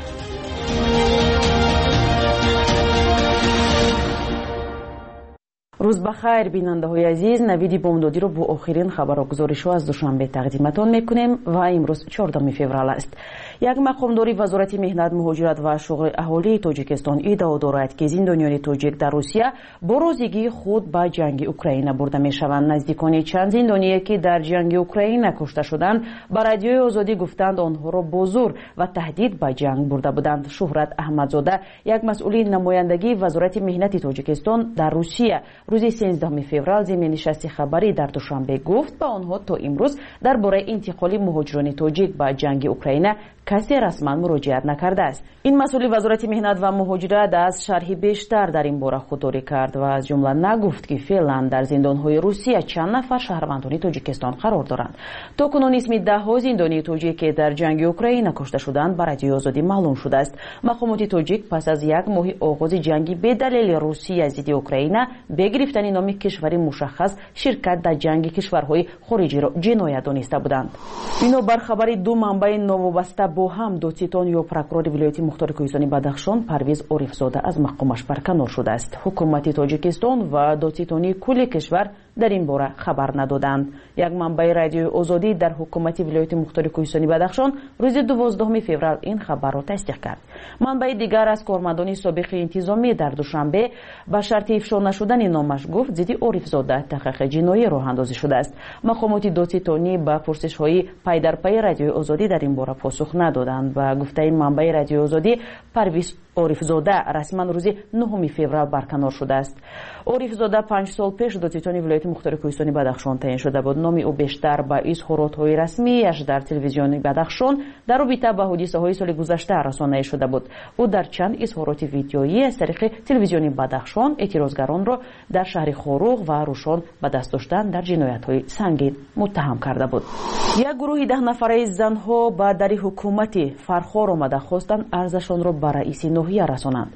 روز بخیر بیننده های عزیز، نوید بامدادی را با آخرین خبر و گزارش ها از دوشنبه تقدیمتان میکنیم و امروز 14 فوریه است. یک مقامداری وزارت مهنت، مهاجرت و شغل اهالی تاجیکستان ادعا دارد که زندانیان تاجیک در روسیه با رازیگی خود به جنگ اوکراین برده میشوند. نزدیکان چند زندانی که در جنگ اوکراین کشته شدند به رادیوی آزادی گفتند آنها را با زور و تهدید به جنگ برده بودند. شهرت احمدزاده، یک مسئول نمایندگی وزارت مهنت تاجیکستان در روسیه، روز 13 فوریه ضمن نشست خبری در دوشنبه گفت به آنها تا امروز درباره انتقال مهاجران تاجیک به جنگ اوکراین کسی رسما مراجعت نکرده است. این مسئول وزارت مهنت و مهاجرت از شرحی بیشتر در این باره خودداری کرد و از جمله نگفت که فعلا در زندان‌های روسیه چند نفر شهروندان تاجیکستان قرار دارند. تاکنون اسم ده‌ها زندانی تاجیک که در جنگ اوکراین کشته شدند به رادیوی آزادی معلوم شده است. مقامات تاجیک پس از یک ماه آغاز جنگی به دلیل روسیه ضد اوکراین به گرفتن نام کشوری مشخص شرکت در جنگ کشورهای خارجی را جنایت دانسته بودند. اینو بر خبر دو منبع نوابسته با هم دادستان یا پروکورور ولایت مختار کوهستانی بدخشان پرویز عارفزاده از مقامش برکنار شده است. حکومت تاجیکستان و دادستانی کل کشور در این باره خبر ندادند. یک منبع رادیوی آزادی در حکومت ولایت مختار کوهستانی بدخشان روز 12 فوریه این خبر را تصدیق کرد. منبع دیگر از کارمندان سابق انتظامی در دوشنبه با شرط افشا نشدن نامش گفت ضد عارفزاده تحقیق جنایی راه اندازی شده است. مقامات دادستانی با پرسش‌های پی در پی رادیوی آزادی در این باره پاسخ ندادند و گفته این منبع رادیوی آزادی پرویز عارفزاده رسما روز 9 فوریه برکنار شده است. عارفزاده 5 سال پیش دادستان ولایت مختار کوهستانی بدخشان تعیین شده بود. نام او بیشتر با اظهارات‌های رسمی‌اش در تلویزیون بدخشان در رابطه با حادثه‌های سال گذشته رسانه شده بود. او در چند اظهارات ویدیویی از طریق تلویزیون بدخشان اعتراضگران را در شهر خاروغ و روشان به دست داشتن در جنایت‌های سنگین متهم کرده بود. یک گروه 10 نفره زن‌ها با در حکومت فرخار آمده خواستند ارزششان را به رئیس ناحیه رسانند.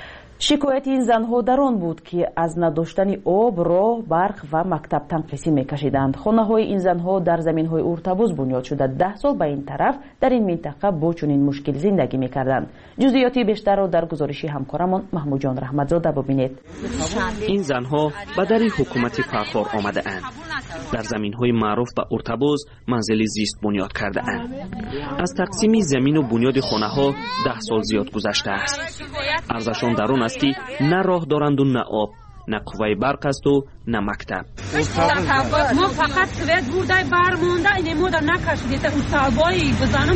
شکایت این زنها در آن بود که از نداشتن آب، راه، برق و مکتب تنقیصی میکشیدند. خانه های این زنها در زمین های ارتباط بنیاد شده 10 سال به این طرف در این منطقه با چنین مشکل زندگی میکردند. جزئیاتی بیشتر را در گزارش همکارمان محمود جان رحمتزاده ببینید. این زنها به در حکومت فرخار آمده اند. در زمین های معروف به ارتباط منزل زیست بنیاد کرده اند. از تقسیم زمین و بنیاد خانه ها 10 سال زیاد گذشته است. ارزشان در آن است که نه راه دارند و نه آب، نه قوه برق است و نه مکتب. ما فقط سویت بردای برمونده این مدر نکشیده اون صحبایی بزنم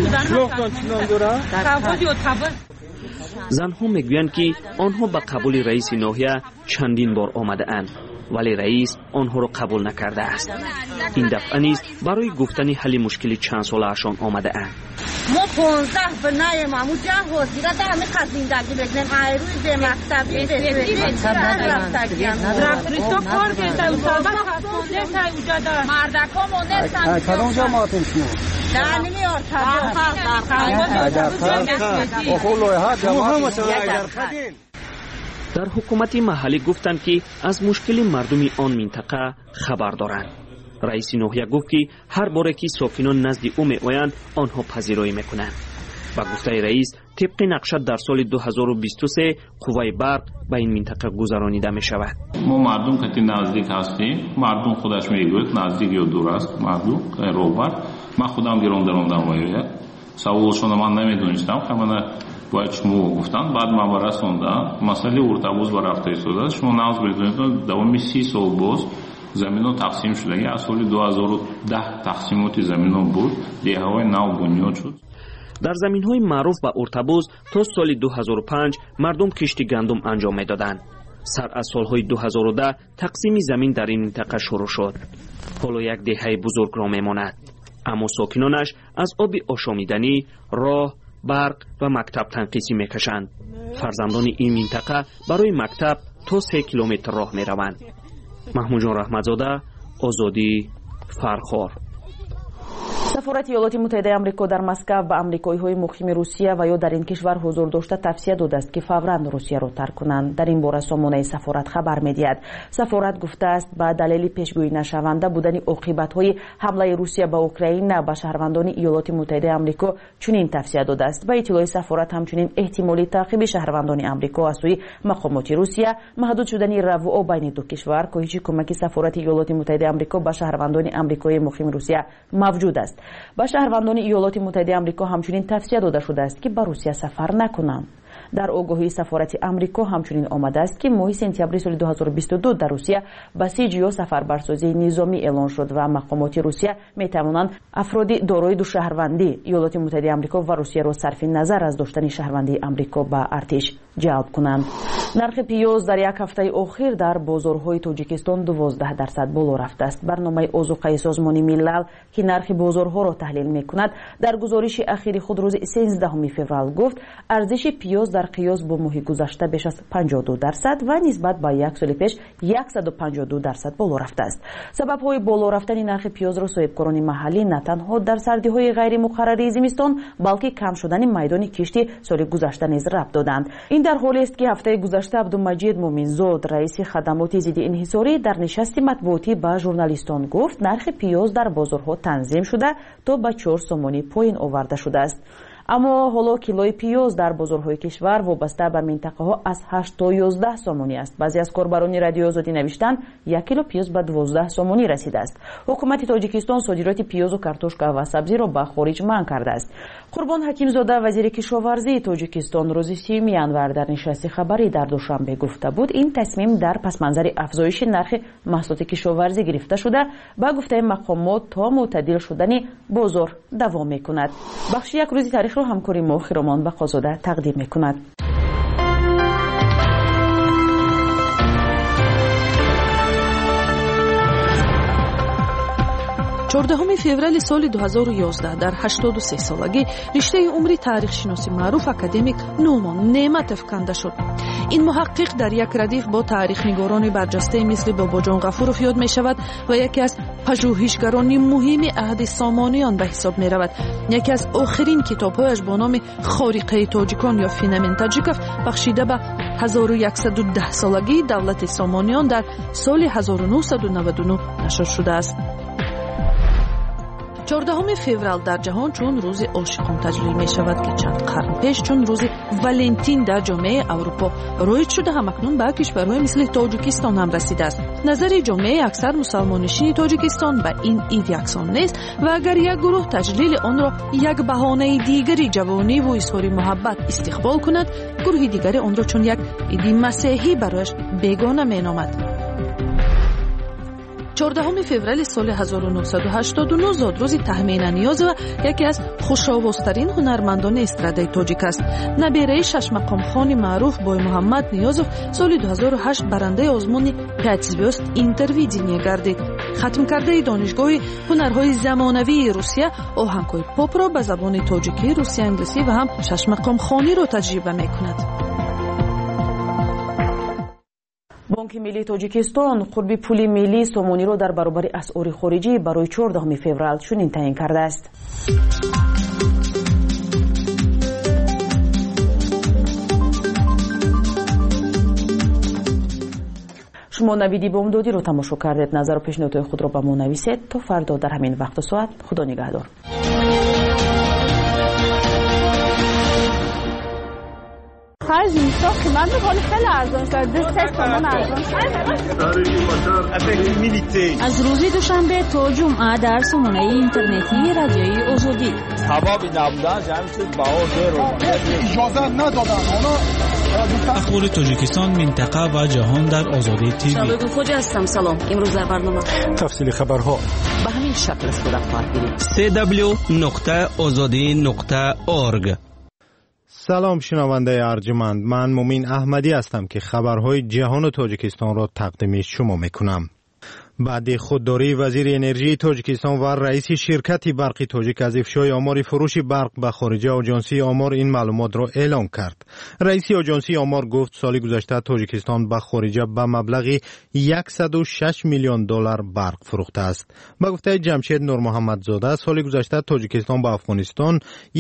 زنها میگویند که آنها به قبول رئیس ناحیه چندین بار آمده اند ولی رئیس آنها را قبول نکرده است. این دفعه نیز برای گفتن حل مشکل چند ساله‌شان آمده اند. ما 15 بنای معمول جه حاضره در همه قد زندگی بکنیم روی به مکتبی رفتریستا کار کرده و صحبت خستانده تا اوجا دار مردکا مانده سنگی اونجا ماتم شنو در نمی آرتبا در حکومت محلی گفتند که از مشکل مردم آن منطقه خبر دارند. رئیس ناحیه گفت که هر باره که ساکنان نزد او میآیند آنها پذیرایی میکنند. با گفته رئیس طبق نقشه در سال 2023 قوه برق به این منطقه گذرانیده می شود. ما مردم که نزدیک هستیم، مردم خودش میگوید نزدیک یا دور است مردم روبر. من خودم گراندارم وایه سوالشون من نمیدونستم که من باید شما گفتن بعد من برسوندم مسئله ارتباط با رفته شده. شما ناز بدونید دوام 30 سال باز زمین تقسیم شده. از سال 2010 تقسیمات زمین بود، دیه‌های نو بنیاد شد. در زمین‌های معروف به ارتباط تا سال 2005 مردم کشت گندم انجام می‌دادند. سر از سالهای 2010 تقسیم زمین در این منطقه شروع شد. حالا یک دهه بزرگ را میماند، اما ساکنانش از آب آشامیدنی، راه، برق و مکتب تنقیصی میکشند. فرزندان این منطقه برای مکتب تا 3 کیلومتر راه میروند. محمود جان رحمتزاده، آزادی، فرخار. سفارت ایالات متحده آمریکا در مسکو به آمریکایی‌های مقیم روسیه و یا در این کشور حضور داشته توصیه داده است که فوراً روسیه را ترک کنند. در این باره سامانه سفارت خبر می‌دهد. سفارت گفته است به دلیل پیشگویی نشونده بودن عاقبت‌های حمله روسیه به اوکراین به شهروندان ایالات متحده آمریکا چنین توصیه داده است. به اطلاع سفارت همچنین احتمالی تعقیب شهروندان آمریکا از سوی مقامات روسیه، محدود شدن روابط بین دو کشور، کاهش کمک سفارت ایالات متحده آمریکا به شهروندان آمریکایی مقیم روسیه موجود است. به شهروندان ایالات متحده آمریکا همچنین توصیه داده شده است که به روسیه سفر نکنند. در آگاهی سفارت آمریکا همچنین آمده است که ماه سپتامبر سال 2022 در روسیه بسیج یا سفربرسازی نظامی اعلان شد و مقامات روسیه می توانند افراد دارای دو شهروندی ایالات متحده آمریکا و روسیه را صرف نظر از داشتن شهروندی آمریکا به ارتش جلب کنند. نرخ پیاز در یک هفته اخیر در بازارهای تاجیکستان 12% بالا رفته است. برنامه آذوقه سازمان ملل که نرخ بازارها را تحلیل می‌کند در گزارش اخیر خود روز 13 فوریه گفت ارزش پیاز در قیاس با ماه گذشته بیش از 52% و نسبت به یک سال پیش 152% بالا رفته است. سبب‌های بالا رفتن نرخ پیاز را صاحبکاران محلی نه تنها در سردی‌های غیر مقرره زمستان بلکه کم شدن میدان کشتی سال گذشته نیز ربط دادند. این در حالی است که هفته گذشته عبدالمجید مومنزاد رئیس خدمات ضد انحصاری در نشست مطبوعاتی به ژورنالیستان گفت نرخ پیاز در بازارها تنظیم شده تا به 4 سومانی پایین آورده شده است. اما حالا کیلوی پیاز در بازارهای کشور وابسته به منطقه ها از 8 تا 11 سومانی است. بعضی از کاربران رادیو آزادی نوشتند 1 کیلو پیاز به 12 سومانی رسیده است. حکومت تاجیکستان صادرات پیاز و کارتوشکا و سبزی را به خارج منع کرده است. قربان حکیمزاده وزیر کشاورزی تاجیکستان روز 30 ینور در نشست خبری در دوشنبه گفته بود این تصمیم در پس منظر افزایش نرخ محصولات کشاورزی گرفته شده با گفته مقامات تا معتدل شدن بازار دوام می‌کند. بخش یک روزی تاریخ رو همکاری ما خیرامان بقازاده تقدیم می‌کند. 14 فеврали соли 2011 дар 83 солагӣ риштаи умри таърихшиноси маъруф академик нӯмон неъматов канда шуд. ин муҳаққиқ дар як радиф бо таърихнигорони барҷастаи мисли бобоҷон ғафуров ёд мешавад ва яке аз пажӯҳишгарони муҳими аҳди сомониён ба ҳисоб меравад. яке аз охирин китобҳояш бо номи хориқаи тоҷикон ё феномен таҷиков бахшида ба 1110 солагии давлати сомониён дар соли 1999 нашр шудааст. 14 феврал дар ҷаҳон чун рӯзи ошиқон таҷлил мешавад ки чанд қарн пеш чун рӯзи валентин дар ҷомеаи аврупо роиҷ шуда ҳамакнун ба кишварҳои мисли тоҷикистон ҳам расидааст. назари ҷомеаи аксар мусалмоннишини тоҷикистон ба ин ид яксон нест ва агар як гурӯҳ таҷлили онро як баҳонаи дигари ҷавониву изҳори муҳаббат истиқбол кунад, гурӯҳи дигаре онро чун як иди масеҳӣ барояш бегона меномад. 14 феврали соли 1989 зод рӯзи Таҳмина Ниёзова яке аз хушовозтарин ҳунармандони эстрадаи тоҷик аст. набераи шашмақомхони маъруф Бой Муҳаммад Ниёзов соли 2008 барандаи озмуни 5 звёзд интервидение гардид. хатмкардаи донишгоҳи ҳунарҳои замонавии Русия оҳангҳои попро ба забони тоҷикӣ, русия, англисӣ ва ҳам шашмақомхониро таҷриба мекунад. бонки миллии тоҷикистон қурби пули миллии сомониро дар баробари асъори хориҷӣ барои 14 феврал чунин таъин кардааст. шумо навиди бомдодиро тамошо кардед. назару пешниҳодҳои худро ба мо нависед. то фардо дар ҳамин вақту соат. худо нигаҳдор. خرج میساخت من به حال خیلی ارزان شد 2 تومان ارزان از روز دوشنبه تا جمعه در سامانه اینترنتی رادیوی آزادی ثوابی نبودن جمع شد بها زیرو اجازه ندادن اخبار تاجیکستان منطقه و جهان در آزادی تیوی. شبکه خوج هستم. سلام. امروز در برنامه تفصیل خبرها به همین شکل صورت خواهد گرفت. www.azadi.org سلام شنونده ارجمند، من مومین احمدی هستم که خبرهای جهان و تاجیکستان را تقدیم شما میکنم. بعد خودداری وزیر انرژی تاجیکستان و رئیس شرکت برق تاجیک از افشای آمار فروش برق به خارج، آژانسی آمار این معلومات را اعلام کرد. رئیس آژانسی آمار گفت سال گذشته تاجیکستان به خارج به مبلغ 106 میلیون دلار برق فروخته است. به گفته جمشید نور محمد زاده، سال گذشته تاجیکستان به افغانستان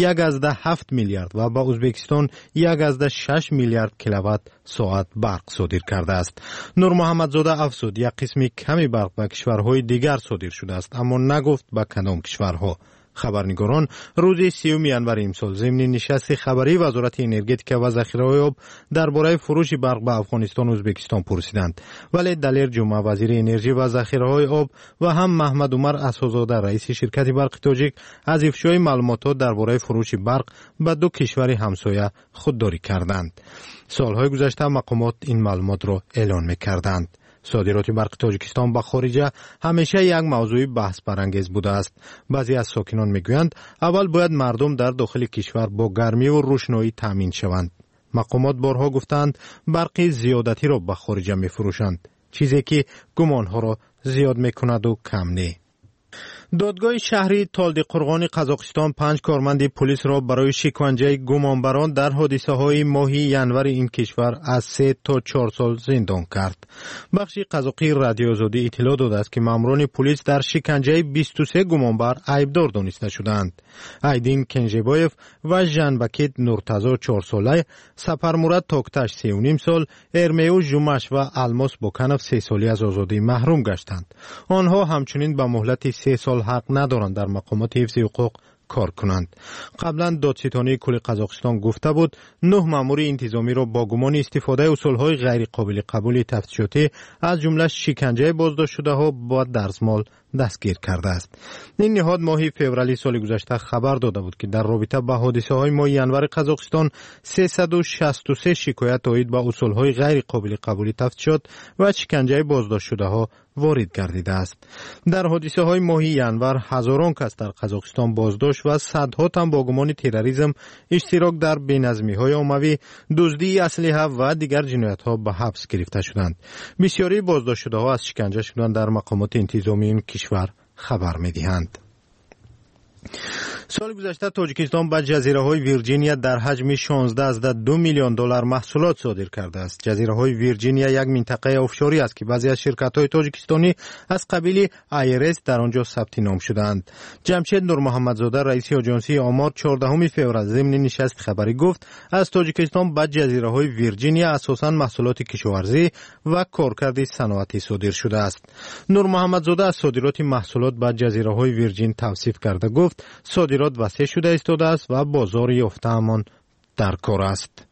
1.7 میلیارد و به ازبکستان 1.6 میلیارد کیلووات ساعت برق صادر کرده است. نور محمد زاده افزود یک قسم کمی برق به کشورهای دیگر صادر شده است، اما نگفت به کدام کشورها. خبرنگاران روز 30 ینور امسال ضمن نشست خبری وزارت انرژتیک و ذخیره‌های آب درباره فروش برق به افغانستان و ازبکستان پرسیدند، ولی دلیر جمعه وزیر انرژی و ذخیره‌های آب و هم محمد عمر اساس‌زاده رئیس شرکت برق تاجیک از افشای معلومات درباره فروش برق به دو کشور همسایه خودداری کردند. سالهای گذشته مقامات این معلومات را اعلان می‌کردند. صادرات برق تاجیکستان به خارج همیشه یک موضوع بحث برانگیز بوده است. بعضی از ساکنان میگویند اول باید مردم در داخل کشور با گرمی و روشنایی تامین شوند. مقامات بارها گفتند برق زیادتی را به خارج میفروشند، چیزی که گمانها را زیاد میکند و کم نه. دادگاه شهری تالدیقرغان قزاقستان 5 کارمند پلیس را برای شکنجه گمانبران در حادثه های ماه ینور این کشور از 3 تا 4 سال زندان کرد. بخش قزاقی رادیو آزادی اطلاع داده است که ماموران پلیس در شکنجه 23 گمانبر عیبدار دانسته شدند. ایدین کنجبایف و ژنبکیت نورتازا 4 ساله، سپرمورد تاکتاش 3.5 سال، ارمیو جوماش و الماس بوکانف 3 سالی از آزادی محروم گشتند. آنها همچنین به مهلت 3 سال حق ندارند در مقامات حفظ حقوق کار کنند. قبلا دادستانی کل قزاقستان گفته بود 9 مأمور انتظامی را با گمان استفاده اصولهای غیر قابل قبول تفتیشاتی از جمله شکنجه بازداشت شده ها با دستمال دستگیر کرده است. این نهاد ماه فوریه سال گذشته خبر داده بود که در رابطه با حادثه های ماه ینور قزاقستان 363 شکایت عاید به اصولهای غیر قابل قبول تفتیشات و شکنجه بازداشت شده ها وارد گردیده است. در حادثه های ماه ینور هزاران کس در قزاقستان بازداشت و صدها تن با گمان تروریسم، اشتراک در بی‌نظمی های عمومی، دزدی اسلحه و دیگر جنایت ها به حبس گرفته شدند. بسیاری بازداشت شده ها از شکنجه شدن در مقامات انتظامی این کشور خبر می‌دهند. سال گذشته تاجیکستان به جزیره های ویرجینیا در حجم 16.2 میلیون دلار محصولات صادر کرده است. جزیره های ویرجینیا یک منطقه آفشوری است که بعضی از شرکت های تاجیکستانی از قبیل آیرس در آنجا ثبت نام شدند. جمشید نور محمد زاده رئیس آژانسی آمار 14 فوریه ضمن نشست خبری گفت از تاجیکستان به جزیره های ویرجینیا اساساً محصولات کشاورزی و کارکرد صنعتی صادر شده است. نور محمد زاده از صادرات محصولات به جزیره های ویرجین توصیف کرده گفت صادرات وسیع شده ایستاده است و بازار یافته همان در کار است.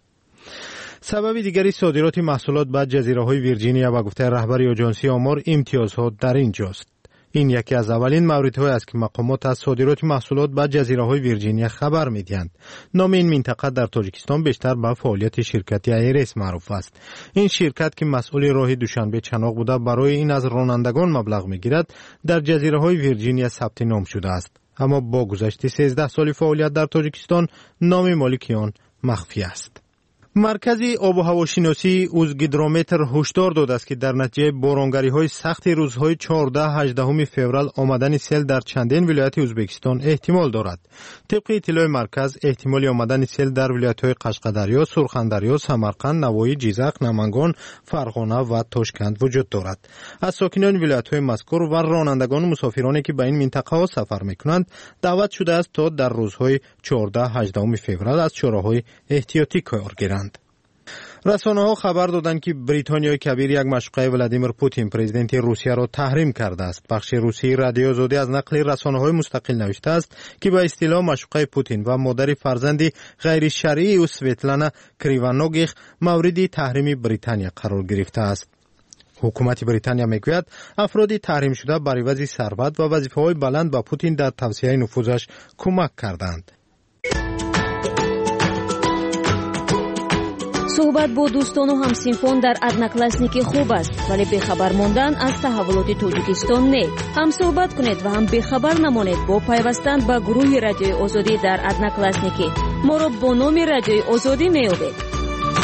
سبب دیگری صادرات محصولات به جزیره های ویرجینیا و گفته رهبر آژانسی آمار امتیازها در اینجاست. این یکی از اولین موردهای است که مقامات از صادرات محصولات به جزیره های ویرجینیا خبر می‌دهند. نام این منطقه در تاجیکستان بیشتر به فعالیت شرکت آیرس معروف است. این شرکت که مسئول راه دوشنبه چناق بوده برای این از رانندگان مبلغ می‌گیرد در جزیره های ویرجینیا ثبت نام شده است، اما با گذشت 13 سال فعالیت در تاجیکستان نام مالک آن مخفی است. مرکز آب و هواشناسی اوزگیدرومتر هشدار داده است که در نتیجه بارانگری‌های سخت روزهای 14-18 فوریه آمدن سیل در چندین ولایت ازبکستان احتمال دارد. طبق اطلاع مرکز احتمال آمدن سیل در ولایت‌های قشقدریا، سرخندریا، سمرقند، نوای، جیزق، نمنگان، فرغانه و تاشکند وجود دارد. از ساکنان ولایت‌های مذکور و رانندگان و مسافرانی که به این منطقه ها سفر می‌کنند دعوت شده است تا در روزهای 14-18 فوریه از چاره‌های احتیاطی کار گیرند. رسانه‌ها خبر دادند که بریتانیای کبیر یک مشغله ولادیمیر پوتین پرزیدنت روسیه را تحریم کرده است. بخش روسی رادیو آزادی از نقل رسانه‌های مستقل نوشته است که به اصطلاح مشغله پوتین و مادر فرزند غیر شرعی او سویتلانا کریوانوگیخ مورد تحریم بریتانیا قرار گرفته است. حکومت بریتانیا میگوید افراد تحریم شده بر عوض ثروت و وظیفه‌های بلند به پوتین در توسعه نفوذش کمک کردند. صحبت با دوستان و همسینفان در ادناکلاسنیکی خوب است، ولی بخبر ماندن از تحولات تاجیکستان نه. هم صحبت کنید و هم بخبر نمانید با پیوستن به گروه رادیوی آزادی در ادناکلاسنیکی. ما را با نام رادیوی آزادی می‌یابید.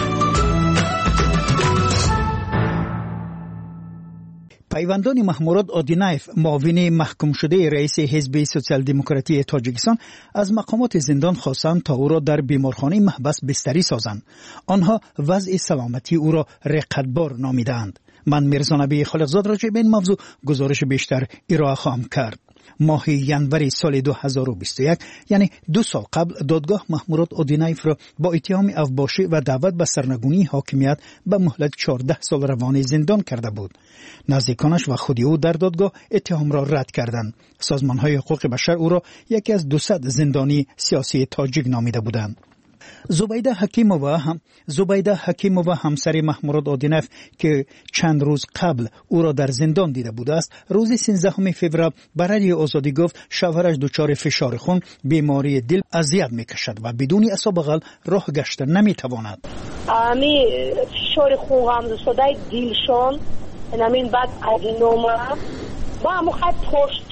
پیوندان محموراد آدینایف، معاون محکوم شده رئیس حزب سوسیال دموکراتی تاجیکستان، از مقامات زندان خواستند تا او را در بیمارخانه محبس بستری سازند. آنها وضع سلامتی او را رقتبار نامیدند. من میرزا نبی خالقزاد راجع به این موضوع گزارش بیشتر ارائه خواهم کرد. ماه ینور سال 2021 یعنی 2 سال قبل دادگاه محموراد آدینایف را با اتهام افباشی و دعوت به سرنگونی حاکمیت به مهلت 14 سال روانه زندان کرده بود. نزدیکانش و خود او در دادگاه اتهام را رد کردند. سازمان‌های حقوق بشر او را یکی از 200 زندانی سیاسی تاجیک نامیده بودند. زبیده حکیمووا همسر محموراد آدینایف که چند روز قبل او را در زندان دیده بوده است، روز 13 فوریه برای آزادی گفت شوهرش دچار فشار خون، بیماری دل اذیت میکشد و بدون اصاب بغل راه گشتن نمیتواند. امی فشار خون هم صدای دلشون نمین بعد ادینوما با هم خیلی پشت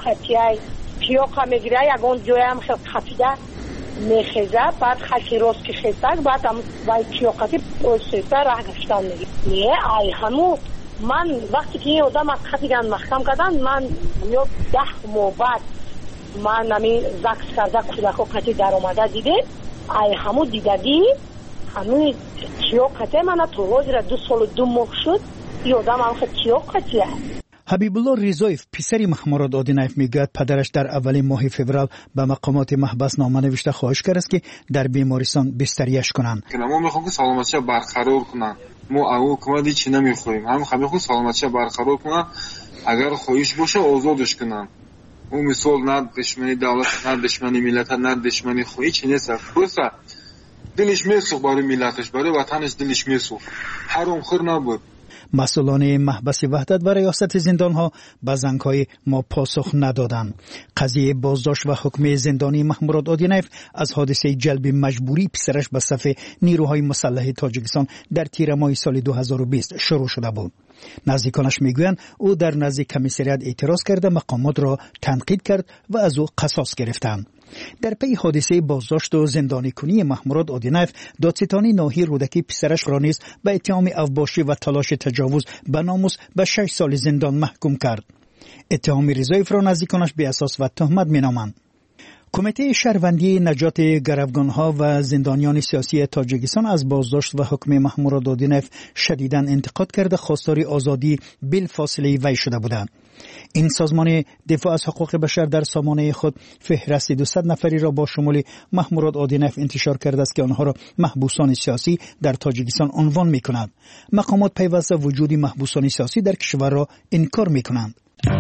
تیاق میگیره یکان جای هم خیلی خفیده میخیزه، بعد خیلی راست که خیزده، بعد هم باید تیاقتی پروسیسه راه گشتن میگیره. نیه ای همون من وقتی که این آدم از خطیگان محکم کردن، من یا 10 ماه بعد من نمی زکس کرده کودکو کتی در آمده دیده، ای همون دیدگی همون تیاقتی من تو روز را 2 سال و 2 ماه شد. این آدم هم خیلی تیاقتیه. حبیب الله رضایف پسر محموراد آدینایف میگوید پدرش در اولین ماه فوریه به مقامات محبس نامه نوشته خواهش کرد است که در بیمارستان بستریش کنند. ما میخوایم که سلامتیش برقرار کنن. ما او حکومتی چی نمیخوایم. هم میخوایم سلامتیش برقرار کنن. اگر خواهش باشه آزادش کنن. او مثال نه دشمنی دولت، نه دشمنی ملت، نه دشمنی خواهی چی نیست. درسته. دلش میسوخت برای ملتش، برای وطنش دلش میسوخت. حرام خور نبود. مسئولان محبس وحدت و ریاست زندانها به زنگ‌های ما پاسخ ندادند. قضیه بازداشت و حکم زندانی محموراد آدینایف از حادثه جلب مجبوری پسرش به صف نیروهای مسلح تاجیکستان در تیر ماه سال 2020 شروع شده بود. نزدیکانش میگویند او در نزد کمیسریات اعتراض کرده مقامات را تنقید کرد و از او قصاص گرفتند. در پی حادثه بازداشت و زندانی کنی محموراد آدینایف، دادستانی ناحیه رودکی پسرش را نیز به اتهام افباشی و تلاش تجاوز به ناموس به 6 سال زندان محکوم کرد. اتهام رضایف را نزدیکانش بی اساس و تهمت مینامند. کمیته شهروندی نجات گروگانها و زندانیان سیاسی تاجیکستان از بازداشت و حکم محموراد آدینایف شدیداً انتقاد کرده خواستار آزادی بالفاصله وی شده بودند. این سازمان دفاع از حقوق بشر در سامانه خود فهرست 200 نفری را با شمول محموراد آدینایف انتشار کرده است که آنها را محبوسان سیاسی در تاجیکستان عنوان می‌کنند. مقامات پیوسته وجود محبوسان سیاسی در کشور را انکار می‌کنند.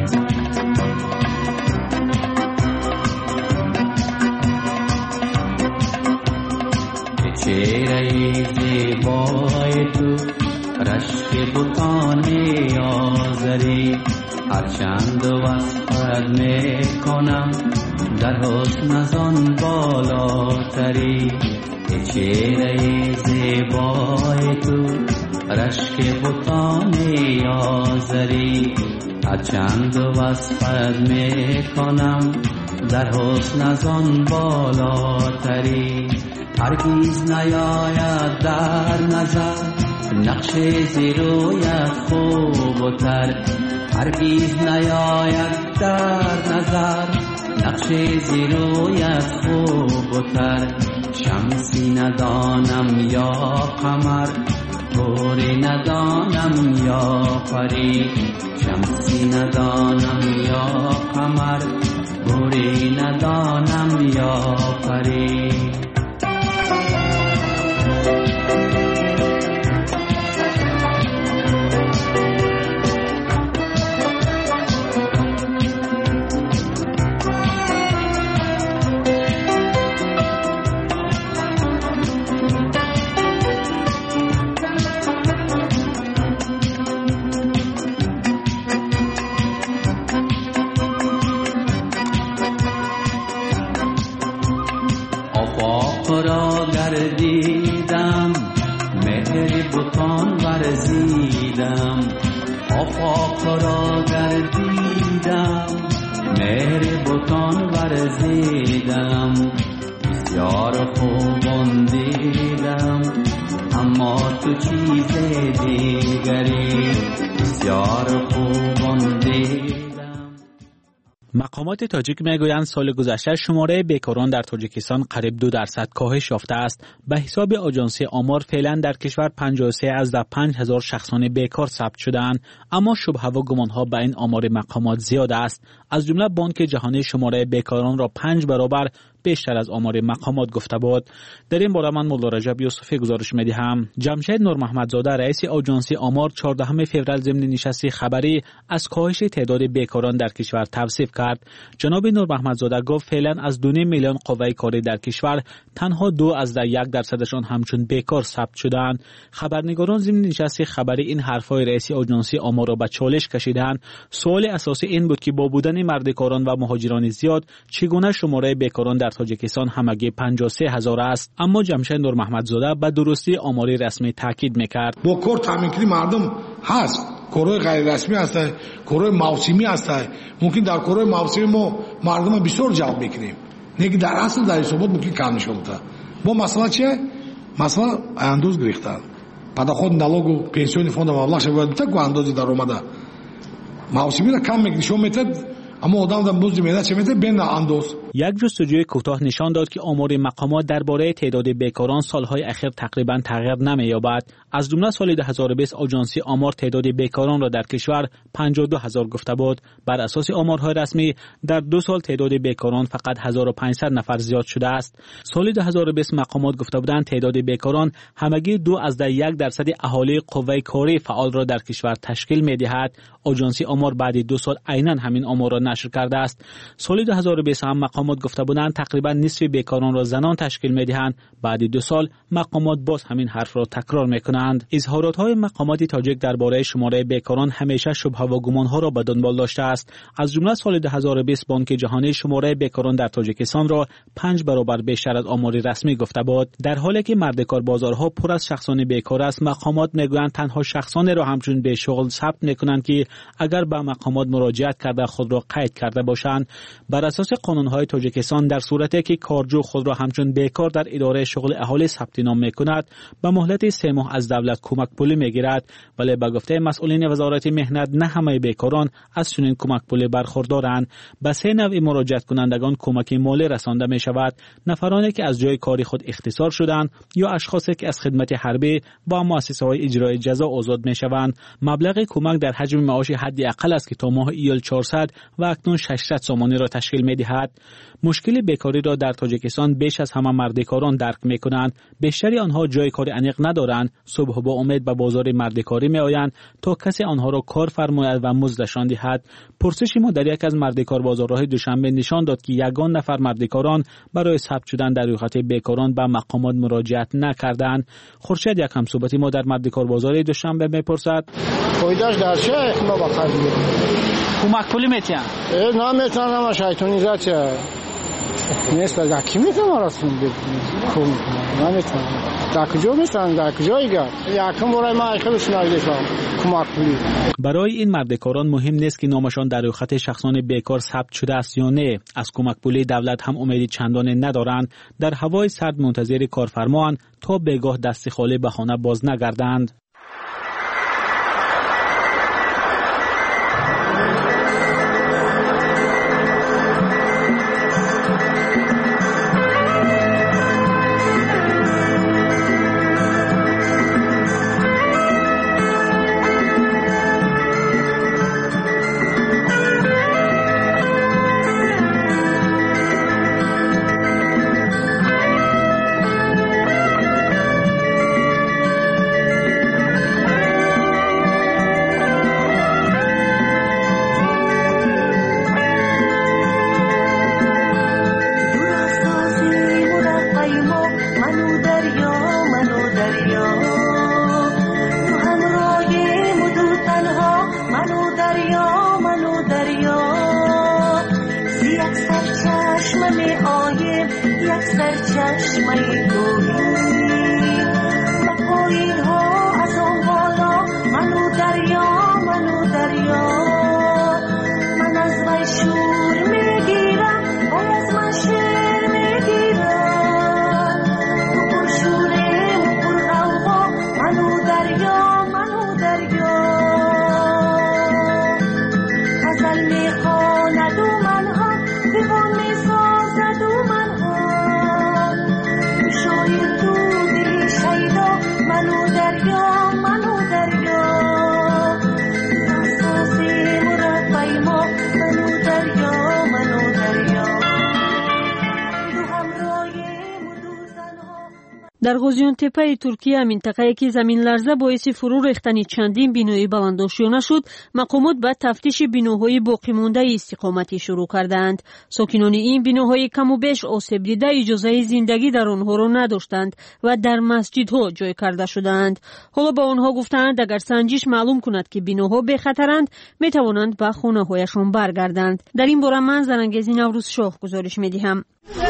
چهره زیبای تو رشک بوتان آزری، هرچند وصفت میکنم در حسن از آن بالاتری. چهره زیبای تو رشک بوتان آزری، هرچند وصفت میکنم در حسن از آن بالاتری. هرگز نیاید در نظر نقش زیرویت خوبتر، هرگز نیاید در نظر نقش زیرویت خوبتر. شمسی ندانم یا قمر، گوری ندانم یا پری. شمسی ندانم یا قمر، گوری ندانم یا پری. دیدم آفاق را گردیدم مهر بتان ورزیدم بسیار خوبان دیدم اما تو چیز دیگری بسیار خوبان دیدم. مقامات تاجیک میگویند سال گذشته شماره بیکاران در تاجیکستان قریب 2% کاهش یافته است. به حساب آژانسی آمار فعلا در کشور 53 از 5,000 شخصان بیکار ثبت شده‌اند، اما شبهه و گمان‌ها به این آمار مقامات زیاد است. از جمله بانک جهانی شماره بیکاران را 5 برابر بیشتر از آمار مقامات گفته بود. در این باره من مولا رجب یوسفی گزارش می‌دهم. جمشید نور محمدزاده رئیس آژانسی آمار 14 فوریه ضمن نشست خبری از کاهش تعداد بیکاران در کشور توصیف کرد. جناب نور محمدزاده گفت فعلا از 2 میلیون قوه کاری در کشور تنها 2.1% همچون بیکار ثبت شدند. خبرنگاران ضمن نشست خبری این حرفای رئیس آژانسی آمار را به چالش کشیدند. سوال اساسی این بود که با بودن مردکاران و مهاجران زیاد چگونه شماره بیکاران در تاجیکستان همگی 53,000 است. اما جمشید نور محمدزاده به درستی آماری رسمی تاکید میکرد. با کار تامین کردن مردم هست، کارهای غیر رسمی است، کارهای موسمی است. ممکن در کارهای موسمی ما مردم بسیار جلب میکنیم، لیکن در اصل در حسابات ممکن کم نشود. با مسئله چیه؟ مسئله اندوز گرفتن. پرداخت налог و پنسیون فوند مبلغ شود بتا کو اندازی در اومده. موسمی را کم نشون میده، اما آدم در بوز میده چه میده بین انداز. یک جستجوی کوتاه نشان داد که آمار مقامات درباره تعداد بیکاران سالهای اخیر تقریبا تغییر نمی‌یابد. از جمله سال 2020 آژانسی آمار تعداد بیکاران را در کشور 52,000 گفته بود. بر اساس آمارهای رسمی در 2 سال تعداد بیکاران فقط 1500 نفر زیاد شده است. سال 2020 مقامات گفته بودند تعداد بیکاران همگی 2.1% اهالی قوه کاری فعال را در کشور تشکیل می‌دهد. آژانسی آمار بعد 2 سال عیناً همین آمار را نشر کرده است. سال 2020 هم مقامات گفته بودند تقریبا نصف بیکاران را زنان تشکیل می‌دهند. بعد 2 سال مقامات باز همین حرف را تکرار می‌کنند. اظهارات‌های مقامات تاجیک درباره شماره بیکاران همیشه شبهه و گمان‌ها را به دنبال داشته است. از جمله سال 2020 بانک جهانی شماره بیکاران در تاجیکستان را 5 برابر بیشتر از آمار رسمی گفته بود. در حالی که مردکار بازارها پر از شخصان بیکار است، مقامات می‌گویند تنها شخصانی را همچون بیشغل ثبت می‌کنند که اگر به مقامات مراجعت کرده خود را قید کرده باشند. بر اساس قانون‌های تاجیکستان در صورتی که کارجو خود را همچون بیکار در اداره شغل اهالی ثبت نام می‌کند، به مهلت 3 ماه از دولت کمک پولی می‌گیرد، ولی به گفته مسئولین وزارت مهنت نه همه بیکاران از چنین کمک پولی برخوردارند. به 3 نوع مراجعت کنندگان کمک مالی رسانده می‌شود: نفرانی که از جای کاری خود اختصار شدند یا اشخاصی که از خدمت حربی و مؤسسه‌های اجرای جزا آزاد می‌شوند. مبلغ کمک در حجم معاش حداقل است که تا ماه ایول 400 و اکنون 600 سومانی را تشکیل می‌دهد. مشکل بیکاری را در تاجیکستان بیش از همه مردکاران درک می‌کنند. بیشتری آنها جای کار انیق ندارند. صبح با امید به بازار مردکاری می‌آیند تا کسی آنها را کار فرماید و مزدشان دهد. پرسش ما در یک از مردکار بازارهای دوشنبه نشان داد که یگان نفر مردکاران برای ثبت شدن در رویخط بیکاران به مقامات مراجعت نکردند. خورشید یک همصحبت ما در مردکار بازار دوشنبه می‌پرسد: فایده‌اش در چه؟ ما بخیر کمک پولی میتین؟ نمیتونم، شیطانی زد نیست. در کی میتونم رسون بکنم؟ نمیتونم. در کجا میتونم؟ در کجایی گرد؟ یکم برای ما خیلی شناگیشم کمک پولی. برای این مردکاران مهم نیست که نامشان در رویخط شخصان بیکار ثبت شده است یا نه. از کمک پولی دولت هم امیدی چندانی ندارند. در هوای سرد منتظر کارفرمااند تا بگاه دست خالی به خانه باز نگردند. سرچشمه گویی و پایین ها از آن بالا منو در غوزیانتپه ترکیه، منطقه‌ای که زمین لرزه باعث فرو ریختن چندین بینای بلندآشیانه شد، مقامات به تفتیش بیناهای باقی مانده استقامتی شروع کردند. ساکنان این بیناهای کم و بیش آسیب دیده اجازه زندگی در آنها را نداشتند و در مسجدها جای کرده شدند. حالا به آنها گفتند اگر سنجش معلوم کند که بیناها به خطرند، می توانند به خانه‌هایشان برگردند. در این باره من زنانگیز نوروز شاه گزارش می‌دهم.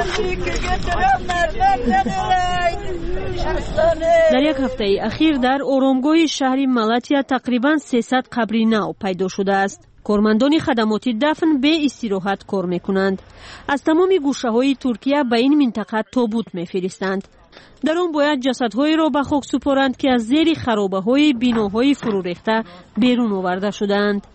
در یک هفته اخیر در آرامگاه شهر ملاتیا تقریباً 300 قبر نو پیدا شده است. کارمندان خدمات دفن به استراحت کار میکنند. از تمام گوشه‌های ترکیه به این منطقه تابوت میفرستند. در آن باید جسدهای را به خاک سپارند که از زیر خرابه‌های بیناهای فرو ریخته بیرون آورده شدند.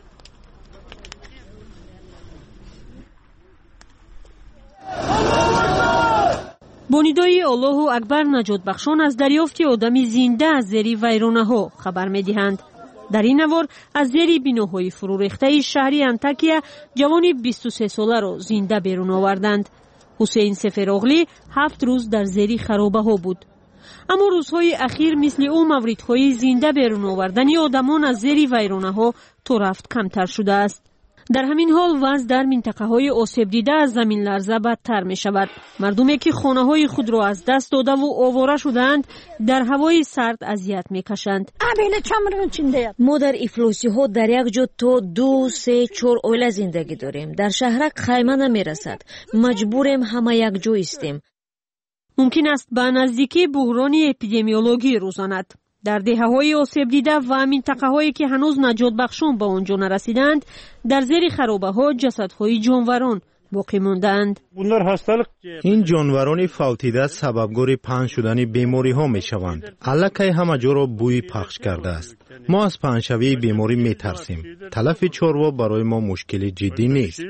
با ندای الله اکبر نجات بخشان از دریافت آدمی زنده از زیر ویرانه‌ها خبر می‌دهند. در این نوار از زیر بیناهای فرو ریخته شهر انتاکیا جوان 23 ساله را زنده بیرون آوردند. حسین سفراغلی 7 روز در زیر خرابه‌ها بود. اما روزهای اخیر مثل او موردهای زنده بیرون آوردن آدمان از زیر ویرانه‌ها تو رفت کمتر شده است. در همین حال وضع در منطقه‌های آسیب دیده از زمین لرزه بدتر می شود. مردمی که خانه‌های خود را از دست داده و آواره شدند در هوای سرد اذیت می کشند. ما در افلاسی‌ها در یک جا تا 2، 3، 4 عائله زندگی داریم. در شهرک خیمه نمی رسد. مجبوریم همه یک جا استیم. ممکن است به نزدیکی بحران اپیدمیولوژی روزاند. در دهه‌های آسیب دیده و منطقه‌هایی که هنوز نجات بخشان به آنجا نرسیدند، در زیر خرابه‌ها جسدهای جانوران باقی ماندند. این جانوران فوتیده سببگار پنج شدن بیماری‌ها می‌شوند. الکی همه جا را بوی پخش کرده است. ما از پنجشوی بیماری می‌ترسیم. تلف چاروا برای ما مشکل جدی نیست.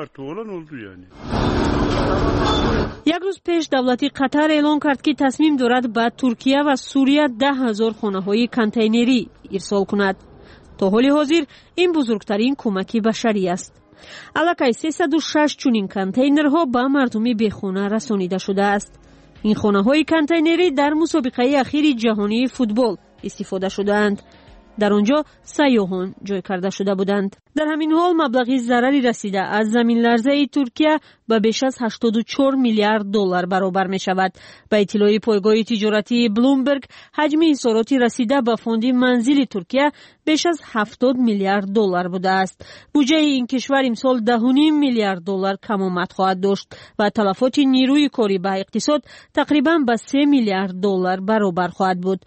یک روز پیش دولت قطر اعلام کرد که تصمیم دارد به ترکیه و سوریه 10,000 خانه‌های کانتینری ارسال کند. تا حال حاضر این بزرگترین کمک بشری است. الکی 306 چنین کانتینرها به مردم بیخانه رسانیده شده است. این خانه‌های کانتینری در مسابقه اخیر جهانی فوتبال استفاده شدند. در آنجا سیاحان جای کرده شده بودند. در همین حال مبلغی ضرری رسیده از زمین لرزه ترکیه به بیش از 84 میلیارد دلار برابر می شود. به اطلاع پایگاه تجارتی بلومبرگ، حجم اثرات رسیده به فوند منزل ترکیه بیش از 70 میلیارد دلار بوده است. بودجه این کشور امسال 10.5 میلیارد دلار کم آمد خواهد داشت و تلفات نیروی کاری به اقتصاد تقریباً به 3 میلیارد دلار برابر خواهد بود.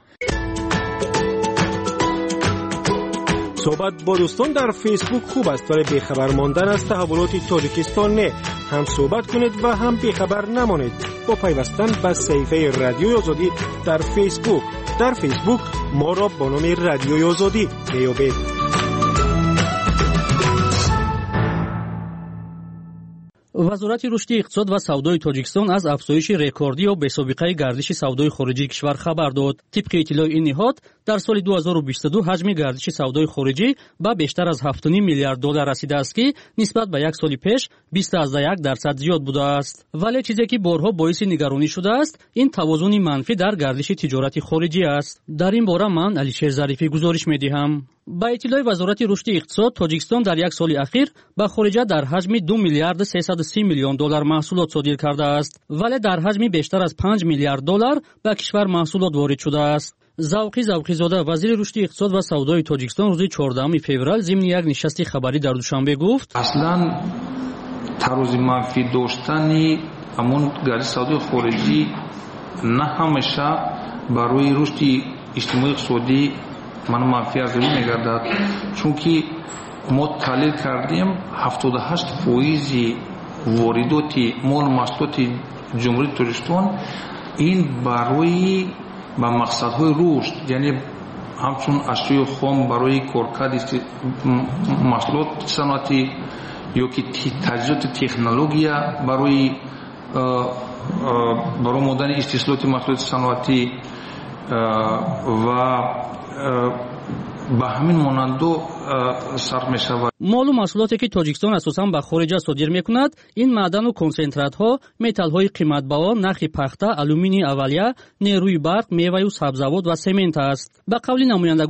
صحبت با دوستان در فیسبوک خوب است، ولی بیخبر ماندن از تحولات تاجیکستان نه. هم صحبت کنید و هم بیخبر نمانید با پیوستن به صفحه رادیوی آزادی در فیسبوک. در فیسبوک ما را با نام رادیوی آزادی میابید. وزارت رشد اقتصاد و سودای تاجیکستان از افزایش رکوردی و بی‌سابقه گردش سودای خارجی کشور خبر داد. طبق اطلاع این نهاد در سال 2022 حجم گردش سودای خارجی به بیشتر از 7.5 میلیارد دلار رسیده است که نسبت به یک سال پیش 20.1% زیاد بوده است. ولی چیزی که بارها باعث نگرانی شده است این توازن منفی در گردش تجارت خارجی است. در این باره من علیشیر ظریفی گزارش می‌دهم. با اطلاع وزارت رشد اقتصاد تاجیکستان در یک سال اخیر به خارج در حجم 2 میلیارد 330 میلیون دلار محصولات صادر کرده است، ولی در حجم بیشتر از 5 میلیارد دلار به کشور محصولات وارد شده است. زوقی زاده وزیر رشد اقتصاد و سودای تاجیکستان روز 14 فوریه ضمن یک نشست خبری در دوشنبه گفت اصلا تراز منفی داشتن همون گردش سودای خارجی نه همیشه برای رشد اجتماعی اقتصادی من منفی از روی میگردد، چون که ما تحلیل کردیم 78% واردات مال و محصولات جمهوری تاجیکستان این برای با مقصدهای رشد، یعنی همچون اشیاء خام برای کارکرد محصولات صنعتی یا که تجهیزات تکنولوژی برای مدن استحصالات محصولات صنعتی و به همین مانند сарф мешавад. молум маҳсулоте ки тоҷикистон асосан ба хориҷа содир мекунад ин маъдану консентратҳо, металлҳои қиматбаҳо, нахи пахта, алюминии аввалия, нерӯи барқ, меваю сабзавот ва семент аст. ба қавли намояндагони